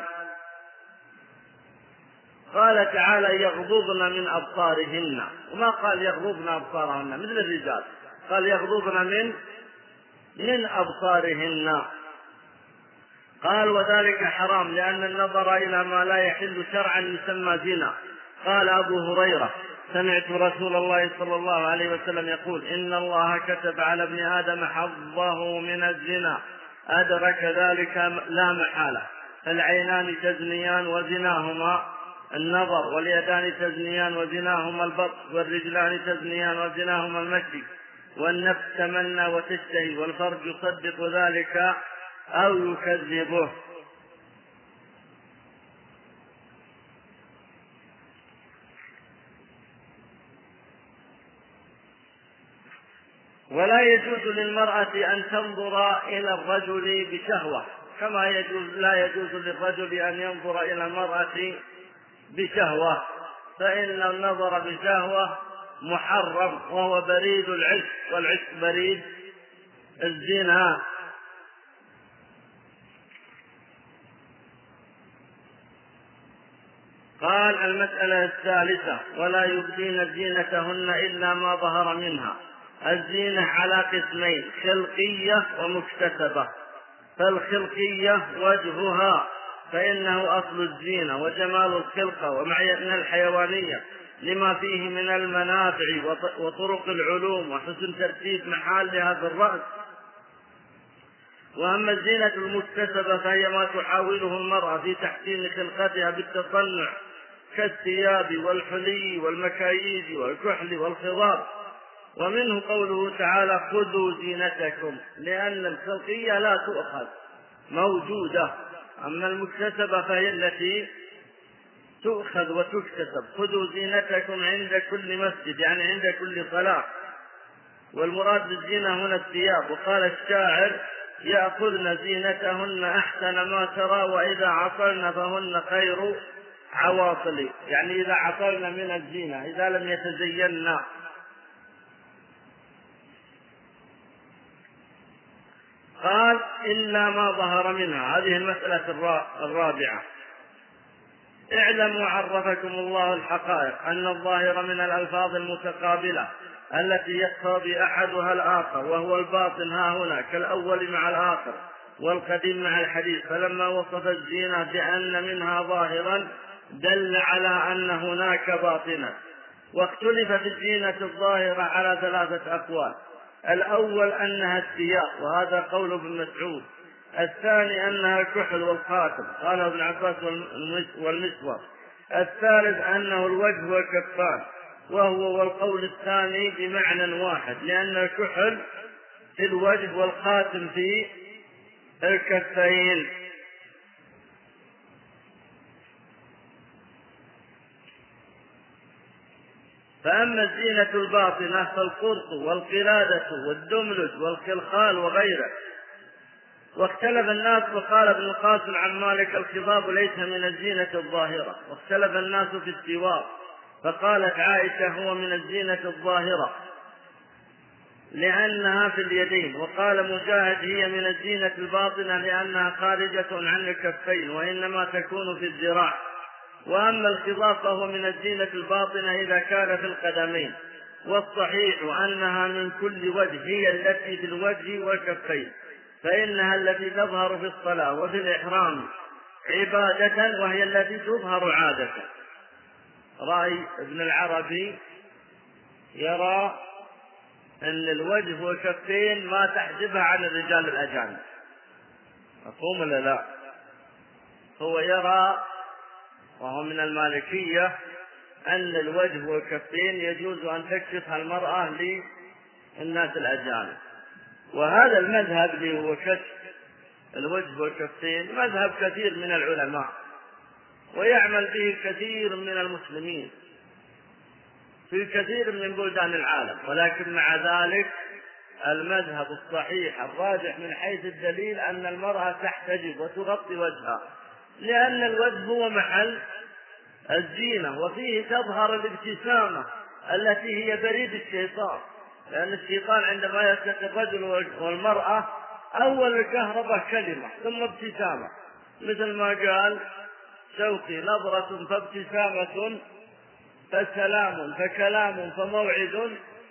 قال تعالى: يغضضن من أبصارهن، وما قال يغضضن أبصارهن مثل الرجال، قال يغضضن من من أبصارهن. قال: وذلك حرام لأن النظر إلى ما لا يحل شرعا يسمى زنا. قال أبو هريرة: سمعت رسول الله صلى الله عليه وسلم يقول: إن الله كتب على ابن آدم حظه من الزنا، أدرك ذلك لا محالة. فالعينان تزنيان وزناهما النظر، واليدان تزنيان وزناهما البطش، والرجلان تزنيان وزناهما المشي، والنفس تمنى وتشتهي، والفرج يصدق ذلك أو يكذبه. ولا يجوز للمرأة أن تنظر إلى الرجل بشهوة، كما يجوز لا يجوز للرجل أن ينظر إلى المرأة بشهوة، فإن النظر بشهوة محرم وهو بريد العشق، والعشق بريد الزنا. قال: المسألة الثالثة: ولا يبدين زينتهن إلا ما ظهر منها. الزينة على قسمين: خلقية ومكتسبة. فالخلقية وجهها، فإنه أصل الزينة وجمال الخلقة ومعية الحيوانية لما فيه من المنافع وطرق العلوم وحسن ترتيب محلها في الرأس. وأما الزينة المكتسبة فهي ما تحاوله المرأة في تحسين خلقتها بالتصنع كالثياب والحلي والمكاييل والكحل والخضار. ومنه قوله تعالى: خذوا زينتكم، لأن الخلقية لا تؤخذ موجودة، أما المكتسبة فهي التي تؤخذ وتكتسب. خذوا زينتكم عند كل مسجد، يعني عند كل صلاة. والمراد بالزينة هنا الثياب. وقال الشاعر: يأخذن زينتهن أحسن ما ترى، وإذا عطلن فهن خير عواطل، يعني إذا عطلن من الزينة، إذا لم يتزينن. قال: إلا ما ظهر منها. هذه المسألة الرابعة: اعلموا عرفكم الله الحقائق أن الظاهر من الألفاظ المتقابلة التي يقتضي أحدها الآخر، وهو الباطن ها هنا كالأول مع الآخر والقديم مع الحديث. فلما وصف الزينة بأن منها ظاهرا دل على أن هناك باطنا. واختلف في الزينة الظاهرة على ثلاثة أقوال: الأول أنها الثياب، وهذا قول ابن مسعود. الثاني أنها الكحل والخاتم، قال ابن عباس والمسور. الثالث أنه الوجه والكفان، وهو والقول الثاني بمعنى واحد، لأن الكحل في الوجه والخاتم في الكفين. فأما الزينة الباطنة فالقرط والقلادة والدملج والخلخال وغيره. واختلف الناس، وقال ابن القاسم عن مالك الخضاب ليس من الزينة الظاهرة. واختلف الناس في السواك، فقالت عائشة هو من الزينة الظاهرة لأنها في اليدين. وقال مجاهد هي من الزينة الباطنة لأنها خارجة عن الكفين وإنما تكون في الذراع. وأما الخضاب فهو من الزينة الباطنة إذا كان في القدمين. والصحيح أنها من كل وجه، هي التي في الوجه والكفين، فإنها التي تظهر في الصلاة وفي الإحرام عبادة، وهي التي تظهر عادة. رأي ابن العربي يرى أن الوجه والكفين ما تحجبها عن الرجال الأجانب، مفهوم ولا لا؟ هو يرى، وهو من المالكية، أن الوجه والكفين يجوز أن تكشفها المرأة للناس الأجانب. وهذا المذهب اللي هو كشف الوجه والكفين مذهب كثير من العلماء، ويعمل به كثير من المسلمين في كثير من بلدان العالم. ولكن مع ذلك المذهب الصحيح الراجح من حيث الدليل أن المرأة تحتجب وتغطي وجهها، لأن الوجه هو محل الزينة، وفيه تظهر الابتسامة التي هي بريد الشيطان. لأن الشيطان عندما يلتقي الرجل والمرأة أول الكهرباء كلمة ثم ابتسامة، مثل ما قال شوقي نظرة فابتسامة فسلام فكلام فموعد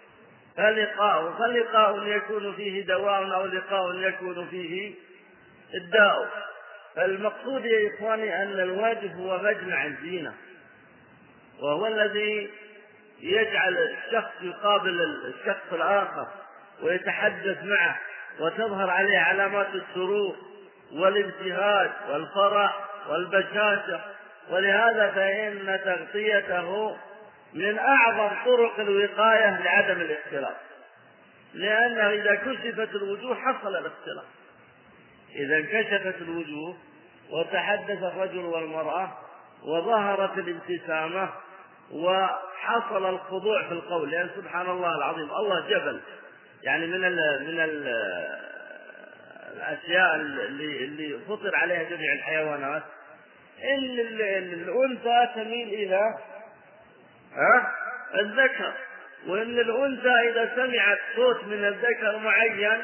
فلقاء، فلقاء يكون فيه دواء أو لقاء يكون فيه الداء. فالمقصود يا إخواني أن الوجه هو مجمع الزينة، وهو الذي يجعل الشخص يقابل الشخص الآخر ويتحدث معه وتظهر عليه علامات السرور والابتهاج والفرح والبشاشة. ولهذا فإن تغطيته من أعظم طرق الوقاية لعدم الاختلاط، لأنه إذا كشفت الوجوه حصل الاختلاط. إذا انكشفت الوجوه وتحدث الرجل والمرأة وظهرت الابتسامة وحصل الخضوع في القول، لأن سبحان الله العظيم الله جبل، يعني من ال من ال الأشياء اللي, اللي فطر عليها جميع الحيوانات إن الأنثى تميل إلى ها الذكر، وإن الأنثى إذا سمعت صوت من الذكر معين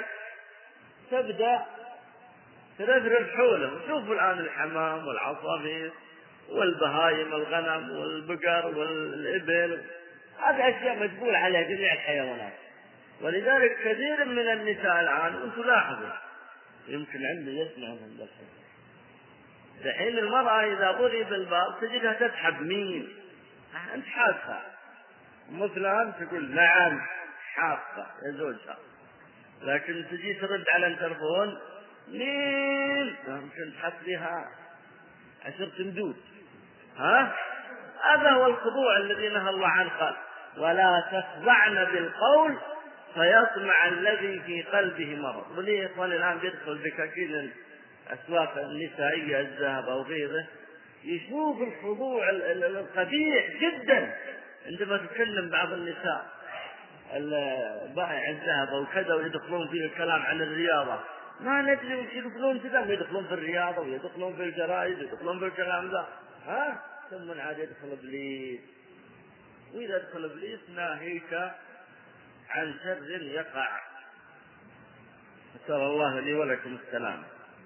تبدأ ترفرف حوله. وشوفوا الآن الحمام والعصافير والبهايم الغنم والبقر والإبل، هذه أشياء مجبول عليها جميع الحيوانات. ولذلك كثير من النساء الآن أنتم لاحظوا، يمكن عندي يسمع من ذلك، دحين المرأة إذا ضرب الباب تجدها تسحب مين؟ أنت حاسة مثلا تقول نعم حاسة يا زوجها، لكن تجي ترد على التلفون مين؟ يمكن تحط بها عشر تندود. ها؟ هذا هو الخضوع الذي نهى الله عنه، قال ولا تخضعن بالقول فيطمع الذي في قلبه مرض. وليه إخواني الآن بيدخل بكاكين الأسواق النسائية الذهب أو غيره يشوف الخضوع القبيح جدا عندما تتكلم بعض النساء بائع الذهب أو كذا ويدخلون فيه الكلام عن الرياضة، ما ندري وش يدخلون كذا، يدخلون في الرياضة ويدخلون في الجرائد ويدخلون في الكلام ذا. ها؟ ثم عاد يدخل إبليس، وإذا دخل إبليس ناهيك عن شر يقع. نسأل الله لي ولكم السلام.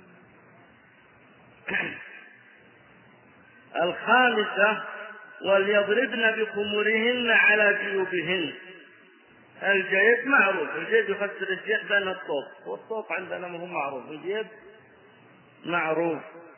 الخامسة وليضربن بخمرهن على جيوبهن. الجيب معروف، الجيب يفسر الشيخ بأن الطوق، والطوق عندنا ما هو معروف، الجيب معروف.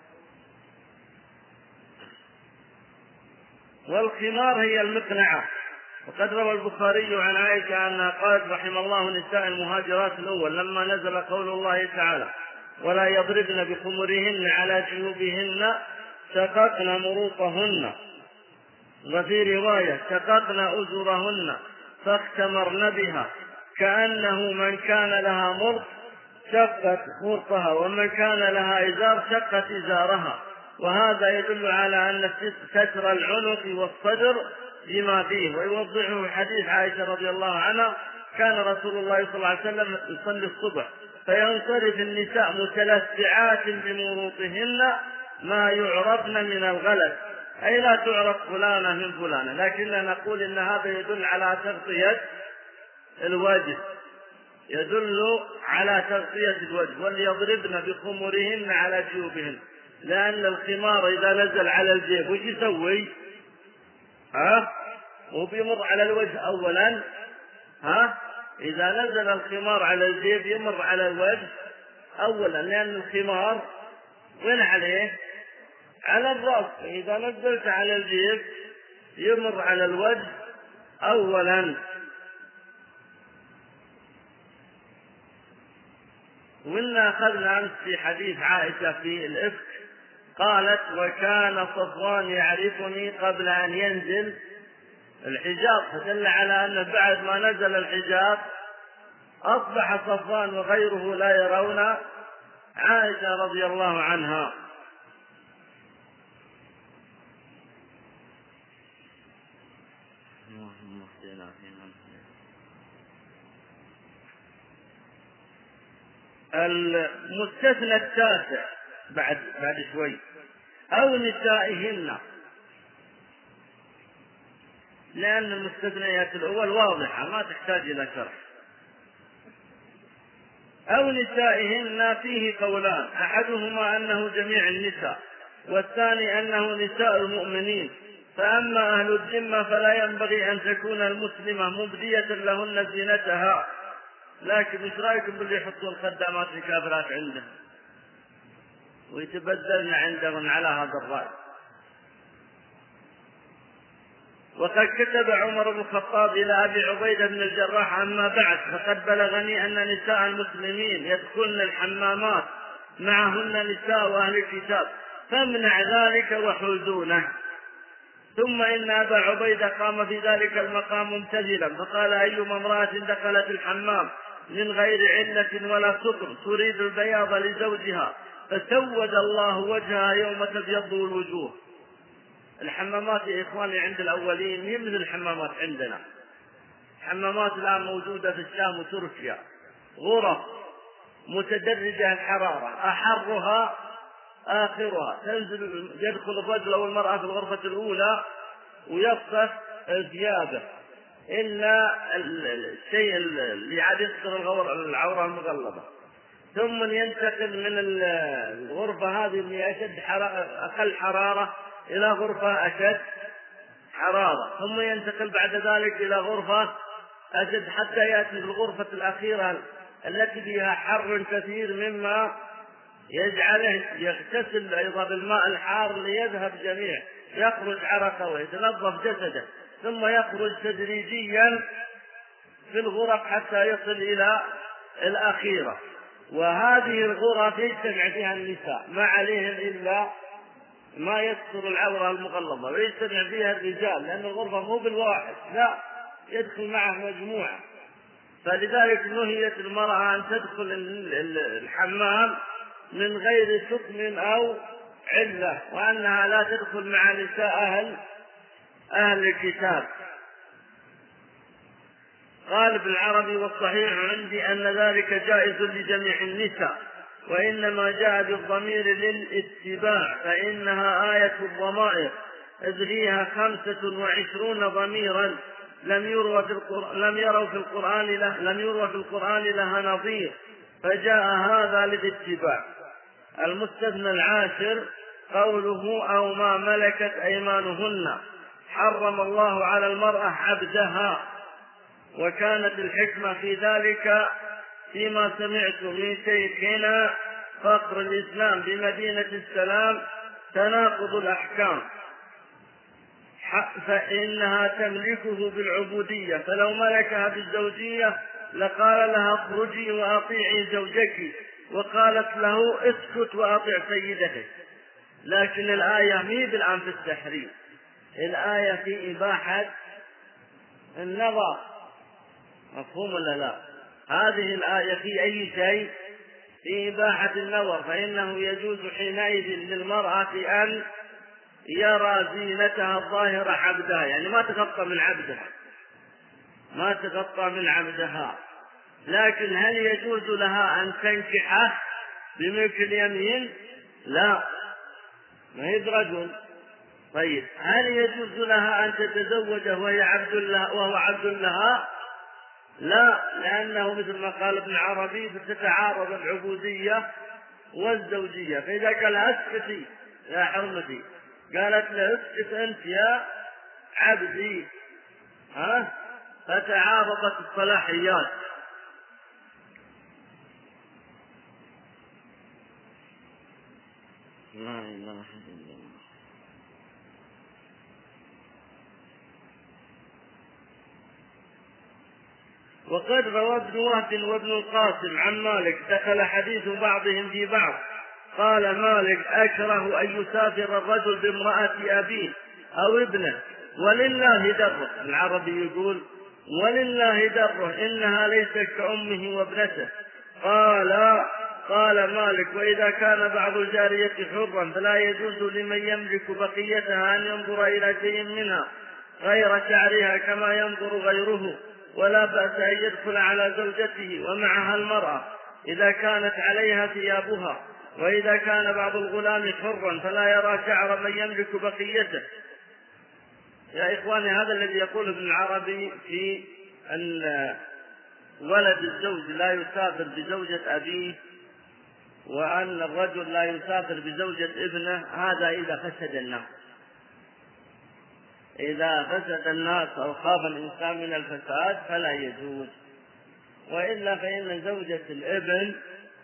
والخمار هي المقنعة. وقد روى البخاري عن عائشة أنها قالت رحم الله نساء المهاجرات الأول لما نزل قول الله تعالى ولا يضربن بخمرهن على جيوبهن سقطن مروطهن. وفي رواية شققن أزرهن فاختمرن بها، كأنه من كان لها مرط شقت مرطها، ومن كان لها إزار شقت إزارها. وهذا يدل على أن ستر العنق والصدر بما فيه. ويوضحه حديث عائشة رضي الله عنها: كان رسول الله صلى الله عليه وسلم يصلي الصبح فينصرف النساء متلسعات بمروطهن ما يعرفن من الغلس، أي لا تعرف فلانة من فلانة، لكننا نقول إن هذا يدل على تغطية الوجه، يدل على تغطية الوجه. وليضربن بخمرهن على جيوبهن، لأن الخمار إذا نزل على الجيب وش يسوي؟ ها؟ وبيمر على الوجه أولا. ها؟ إذا نزل الخمار على الجيب يمر على الوجه أولا، لأن الخمار وين عليه؟ على الرأس. إذا نزلت على الجيب يمر على الوجه أولا. وإنا أخذنا أمس في حديث عائشة في الإفك قالت: وكان صفوان يعرفني قبل أن ينزل الحجاب، فدل على أن بعد ما نزل الحجاب أصبح صفوان وغيره لا يرون عائشة رضي الله عنها. المستثنى التاسع بعد بعد شوي: أو نسائهن، لأن المستثنيات الأول واضحة ما تحتاج إلى شرح. أو نسائهن فيه قولان: أحدهما أنه جميع النساء، والثاني أنه نساء المؤمنين. فأما أهل الذمة فلا ينبغي أن تكون المسلمة مبدية لهن زينتها. لكن ايش رايكم باللي يحطون الخدامات الكافرات عندهم ويتبدلن عندهم على هذا الرأي؟ وقد كتب عمر بن الخطاب إلى أبي عبيدة بن الجراح: أما بعد، فقد بلغني أن نساء المسلمين يدخلن الحمامات معهن نساء أهل الكتاب، فامنع ذلك وحوزونه. ثم إن أبا عبيدة قام في ذلك المقام ممتثلا، فقال: أيما امرأة دخلت الحمام من غير علة ولا سطر تريد البياض لزوجها فسود الله وجهها يوم تبيض الوجوه. الحمامات يا إخواني عند الأولين هي مثل الحمامات عندنا. حمامات الآن موجودة في الشام وتركيا، غرف متدرجة الحرارة، أحرها آخرها، تنزل يدخل الرجل أو المرأة في الغرفة الأولى ويصف الثيابه إلا الشيء اللي عاد يستر العورة المغلظة، ثم ينتقل من الغرفة هذه اللي أشد حرارة أقل حرارة إلى غرفة أشد حرارة، ثم ينتقل بعد ذلك إلى غرفة أشد حتى يأتي في الغرفة الأخيرة التي فيها حر كثير مما يجعله يغتسل أيضا بالماء الحار ليذهب جميع، يخرج عرقه ويتنظف جسده، ثم يخرج تدريجيا في الغرف حتى يصل إلى الأخيرة. وهذه الغرف يجتمع فيها النساء ما عليهم إلا ما يستر العورة المغلظة، ويجتمع فيها الرجال، لأن الغرفة مو بالواحد، لا يدخل معه مجموعة. فلذلك نهيت المرأة أن تدخل الحمام من غير سكن أو علة، وأنها لا تدخل مع نساء أهل أهل الكتاب. قال ابن العربي: والصحيح عندي أن ذلك جائز لجميع النساء، وإنما جاء بالضمير للاتباع، فإنها آية الضمائر، إذ فيها خمسة وعشرون ضميرا لم يروا في القرآن لم يروا في القرآن له لم يروا في القرآن لها نظير، فجاء هذا للاتباع. المستثنى العاشر قوله: أو ما ملكت أيمانهن، حرم الله على المرأة عبدها، وكانت الحكمة في ذلك فيما سمعت من شيخنا فخر الإسلام بمدينة السلام تناقض الأحكام، فإنها تملكه بالعبودية، فلو ملكها بالزوجية لقال لها اخرجي وأطيعي زوجك، وقالت له اسكت وأطيع سيدتك. لكن الآية مي بالآن في التحريم، الآية في إباحة النظر، مفهوم ولا لا؟ هذه الآية في أي شيء؟ في إباحة النظر، فإنه يجوز حينئذ للمرأة أن يرى زينتها الظاهرة عبدها، يعني ما تغطى من عبدها، ما تغطى من عبدها. لكن هل يجوز لها أن تنكحه بملك اليمين؟ لا، ما هي برجل. طيب هل يجوز لها أن تتزوجه وهي عبد لها وهو عبد لها؟ لا، لأنه مثل ما قال ابن عربي فتتعارض العبودية والزوجية. فإذا قال اسكتي يا حرمتي، قالت له اسكت أنت يا عبدي، ها، فتعارضت الصلاحيات. لا إله إلا الله. وقد روى ابن وهب وابن القاسم عن مالك دخل حديث بعضهم في بعض. قال مالك: أكره أن يسافر الرجل بامرأة أبيه أو ابنه ولله دره. العربي يقول: ولله دره، إنها ليست كأمه وابنته. قال قال مالك: وإذا كان بعض الجارية حرا فلا يجوز لمن يملك بقيتها أن ينظر إلى شيء منها غير شعرها كما ينظر غيره، ولا بأس أن يدخل على زوجته ومعها المرأة إذا كانت عليها ثيابها. وإذا كان بعض الغلام حرا فلا يرى شعر من يملك بقيته. يا إخواني، هذا الذي يقول ابن العربي في أن ولد الزوج لا يسافر بزوجة أبيه وأن الرجل لا يسافر بزوجة ابنه، هذا إذا فسد الناس. إذا فسد الناس أو خاف الإنسان من الفساد فلا يجوز. وإلا فإن زوجة الابن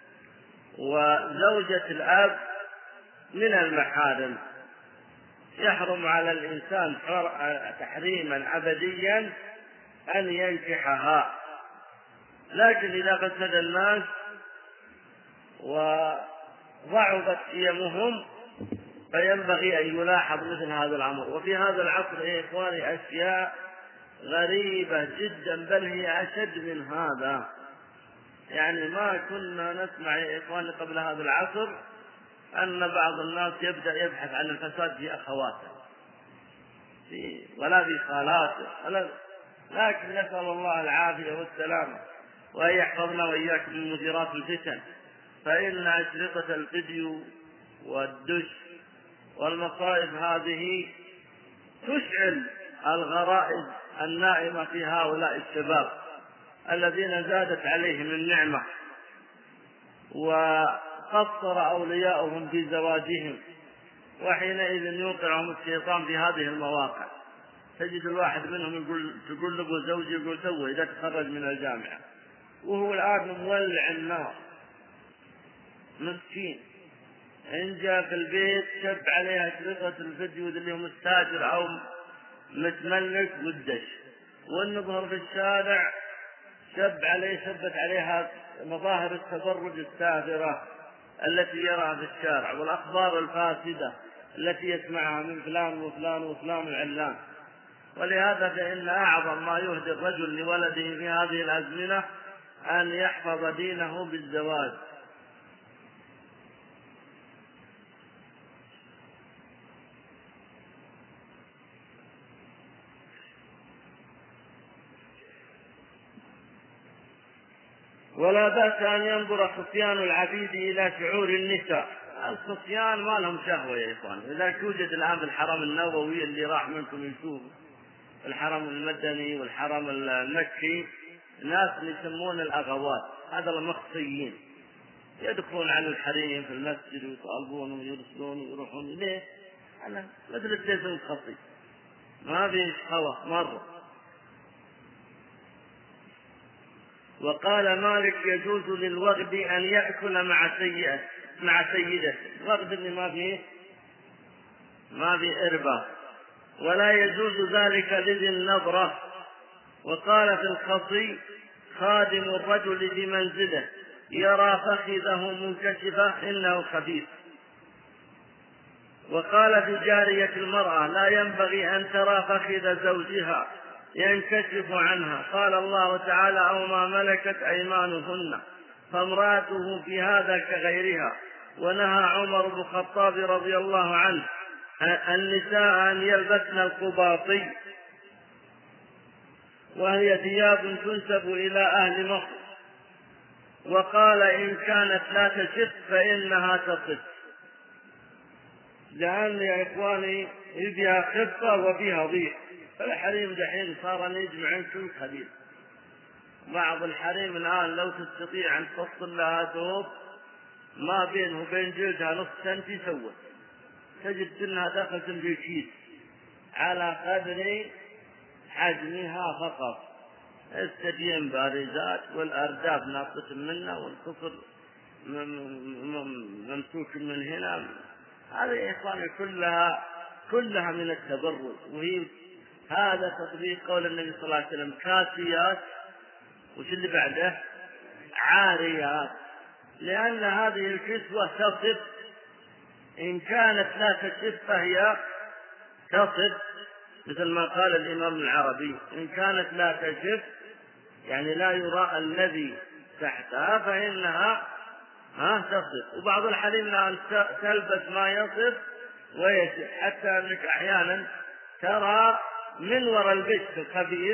وزوجة الأب من المحارم، يحرم على الإنسان تحريما أبديا أن ينكحها. لكن إذا فسد الناس وضعفت قيمهم فينبغي أن يلاحظ مثل هذا الأمر. وفي هذا العصر يا إخواني أشياء غريبة جدا، بل هي أشد من هذا. يعني ما كنا نسمع يا إخواني قبل هذا العصر أن بعض الناس يبدأ يبحث عن الفساد في أخواته في ولا في خالاته، لكن نسأل الله العافية والسلامة وأن يحفظنا وإياكم من مثيرات الفتن. فإن أشرطة الفيديو والدش والمصائب هذه تشعل الغرائز النائمة في هؤلاء الشباب الذين زادت عليهم النعمة وقصر أولياؤهم في زواجهم، وحينئذ يوقعهم الشيطان في هذه المواقع. تجد الواحد منهم يقول تقول له زوجي، يقول سوى إذا تخرج من الجامعة، وهو الآن مولع النار مسكين. إن جاء في البيت شب عليها شريطة الفيديو اللي هو مستاجر أو متملك والدش، والنظهر في الشارع شب عليه شبت عليها مظاهر التبرج السافرة التي يراها في الشارع، والأخبار الفاسدة التي يسمعها من فلان وفلان وفلان العلان. ولهذا فإن أعظم ما يهدي الرجل لولده في هذه الأزمنة أن يحفظ دينه بالزواج. ولا بأس أن ينظر خصيان العبيد إلى شعور النساء. الخصيان ما لهم شهوة يا إخوان. إذا توجد الآن في الحرم النووي اللي راح منكم يشوف الحرم المدني والحرم المكي ناس يسمون الأغوات، هذا المخصيين، يدخلون على الحريم في المسجد ويطالبون ويرسلون ويروحون. ليه؟ أنا مثل السيف الخصي، ما في شهوة مرة. وقال مالك: يجوز للوغد أن يأكل مع سيئة مع سيدته، الوغد اللي ما فيه ما فيه إربة، ولا يجوز ذلك لذي النظرة. وقال في الخصي: خادم الرجل في منزله يرى فخذه منكشفة إنه خبيث. وقال في جارية المرأة: لا ينبغي أن ترى فخذ زوجها ينكشف عنها. قال الله تعالى: أو ما ملكت أيمانهن، فامرأته في هذا كغيرها. ونهى عمر بن الخطاب رضي الله عنه النساء أن يلبسن القباطي، وهي ثياب تنسب إلى أهل مصر، وقال: إن كانت لا تشف فإنها تصف. لأن يا إخواني بها خفة وبها ضيق، فالحريم دحين صار يجمع عن كل خبيث. بعض الحريم الآن لو تستطيع أن تفصل لها ثوب ما بينه وبين جلدها نص سنتي سوت، تجد أنها دخلت بالكيس على قدر حجمها فقط. الثديين بارزات والأرداف ناقصة منها والكفر ممسوك من هنا. هذه يا إخواني كلها كلها من التبرج. وهي هذا تطبيق قول النبي صلى الله عليه وسلم: كاسيات، وش اللي بعده؟ عاريات. لأن هذه الكسوة تصف، إن كانت لا تشف فهي تصف، مثل ما قال الإمام العربي: إن كانت لا تشف يعني لا يرى الذي تحتها فإنها ها تصف. وبعض الحريم الآن تلبس ما يصف ويشف، حتى أنك أحيانا ترى من وراء البش الخفيف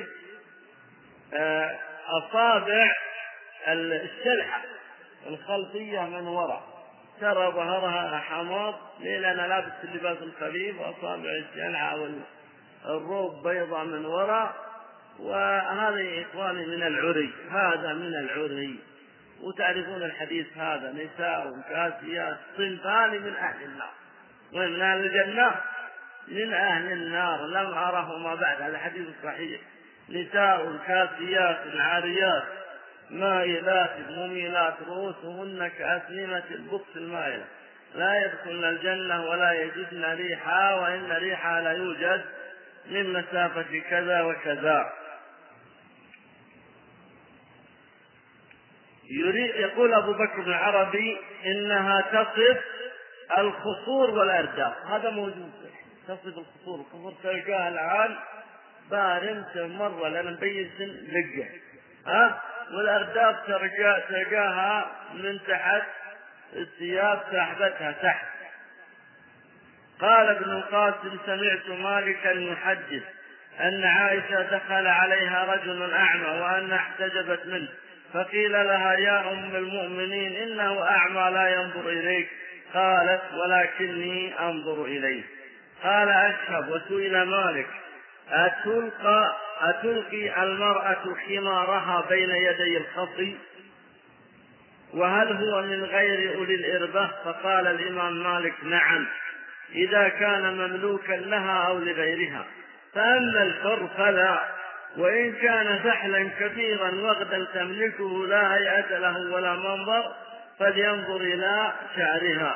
أصابع الشلحة الخلفية من وراء، ترى ظهرها حماض لأن لابس اللباس الخفيف، وأصابع الشلحة والروب بيضاء من وراء. وهذا يا إخواني من العري، هذا من العري. وتعرفون الحديث هذا: نساء كاسيات صنفان من أهل النار. ومن أهل الجنة من أهل النار لم أرهما بعد. هذا حديث صحيح: نساء كاسيات عاريات مائلات مميلات رؤوسهن كأسنمة البخت المائلة، لا يدخلن الجنة ولا يجدن ريحها، وإن ريحها لا يوجد من مسافة كذا وكذا. يقول أبو بكر بن العربي: إنها تصف الخصور والأرداف. هذا موجود، تصف الخصور. الخصور تلقاها الآن بارمت مرة لأن مبين سن لقة، ها والأرداف تلقاها من تحت الثياب ساحبتها تحت. قال ابن القاسم: سمعت مالكا يحدث أن عائشة دخل عليها رجل أعمى وأن احتجبت منه، فقيل لها: يا أم المؤمنين إنه أعمى لا ينظر إليك. قالت: ولكني أنظر إليه. قال أشهب. وسئل مالك: أتلقى أتلقي المرأة حمارها بين يدي الخصي؟ وهل هو من غير أولي الإربة؟ فقال الإمام مالك: نعم، إذا كان مملوكا لها أو لغيرها. فأما الحر فلا، وإن كان فحلا كبيرا وغدا تملكه لا هيئة له ولا منظر فلينظر إلى شعرها.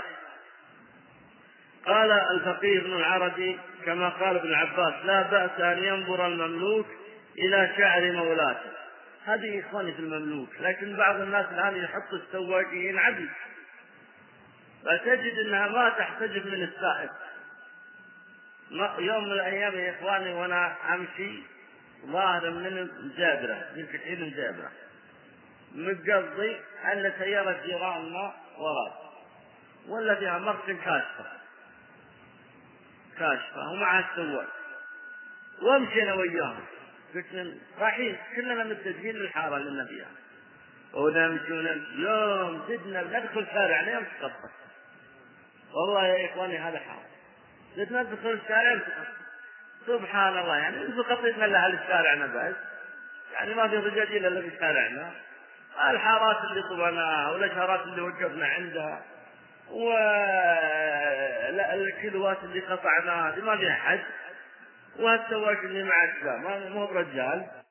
قال الفقيه ابن العربي كما قال ابن عباس: لا بأس أن ينظر المملوك إلى شعر مولاته. هذه إخواني في المملوك. لكن بعض الناس الآن يحط السواقين عبيد، فتجد أنها ما تحتجب من السائق. يوم من الأيام يا إخواني وأنا أمشي ظاهر من الجابرة، من كثير الجابرة، متقضي أن سيارة جيراننا وراء ولا فيها مركن كاشفة كاشفة ومع السواق، وامشينا وياهم. قلت رايحين كلنا متجهين للحارة اللي فيها، ونمشي ونمشي. يوم زدنا ندخل شارعنا يوم تخطط. والله يا إخواني هذا حال. زدنا ندخل الشارع سبحان الله، يعني نزل قطيتنا لها للشارعنا بس، يعني ما في رجال إلا في شارعنا. الحارات اللي طبعناها والأشارات اللي وقفنا عندها والكيلوات اللي قطعناها دي ما فيها حد، وهالسواق اللي مع السلام ما هو رجال.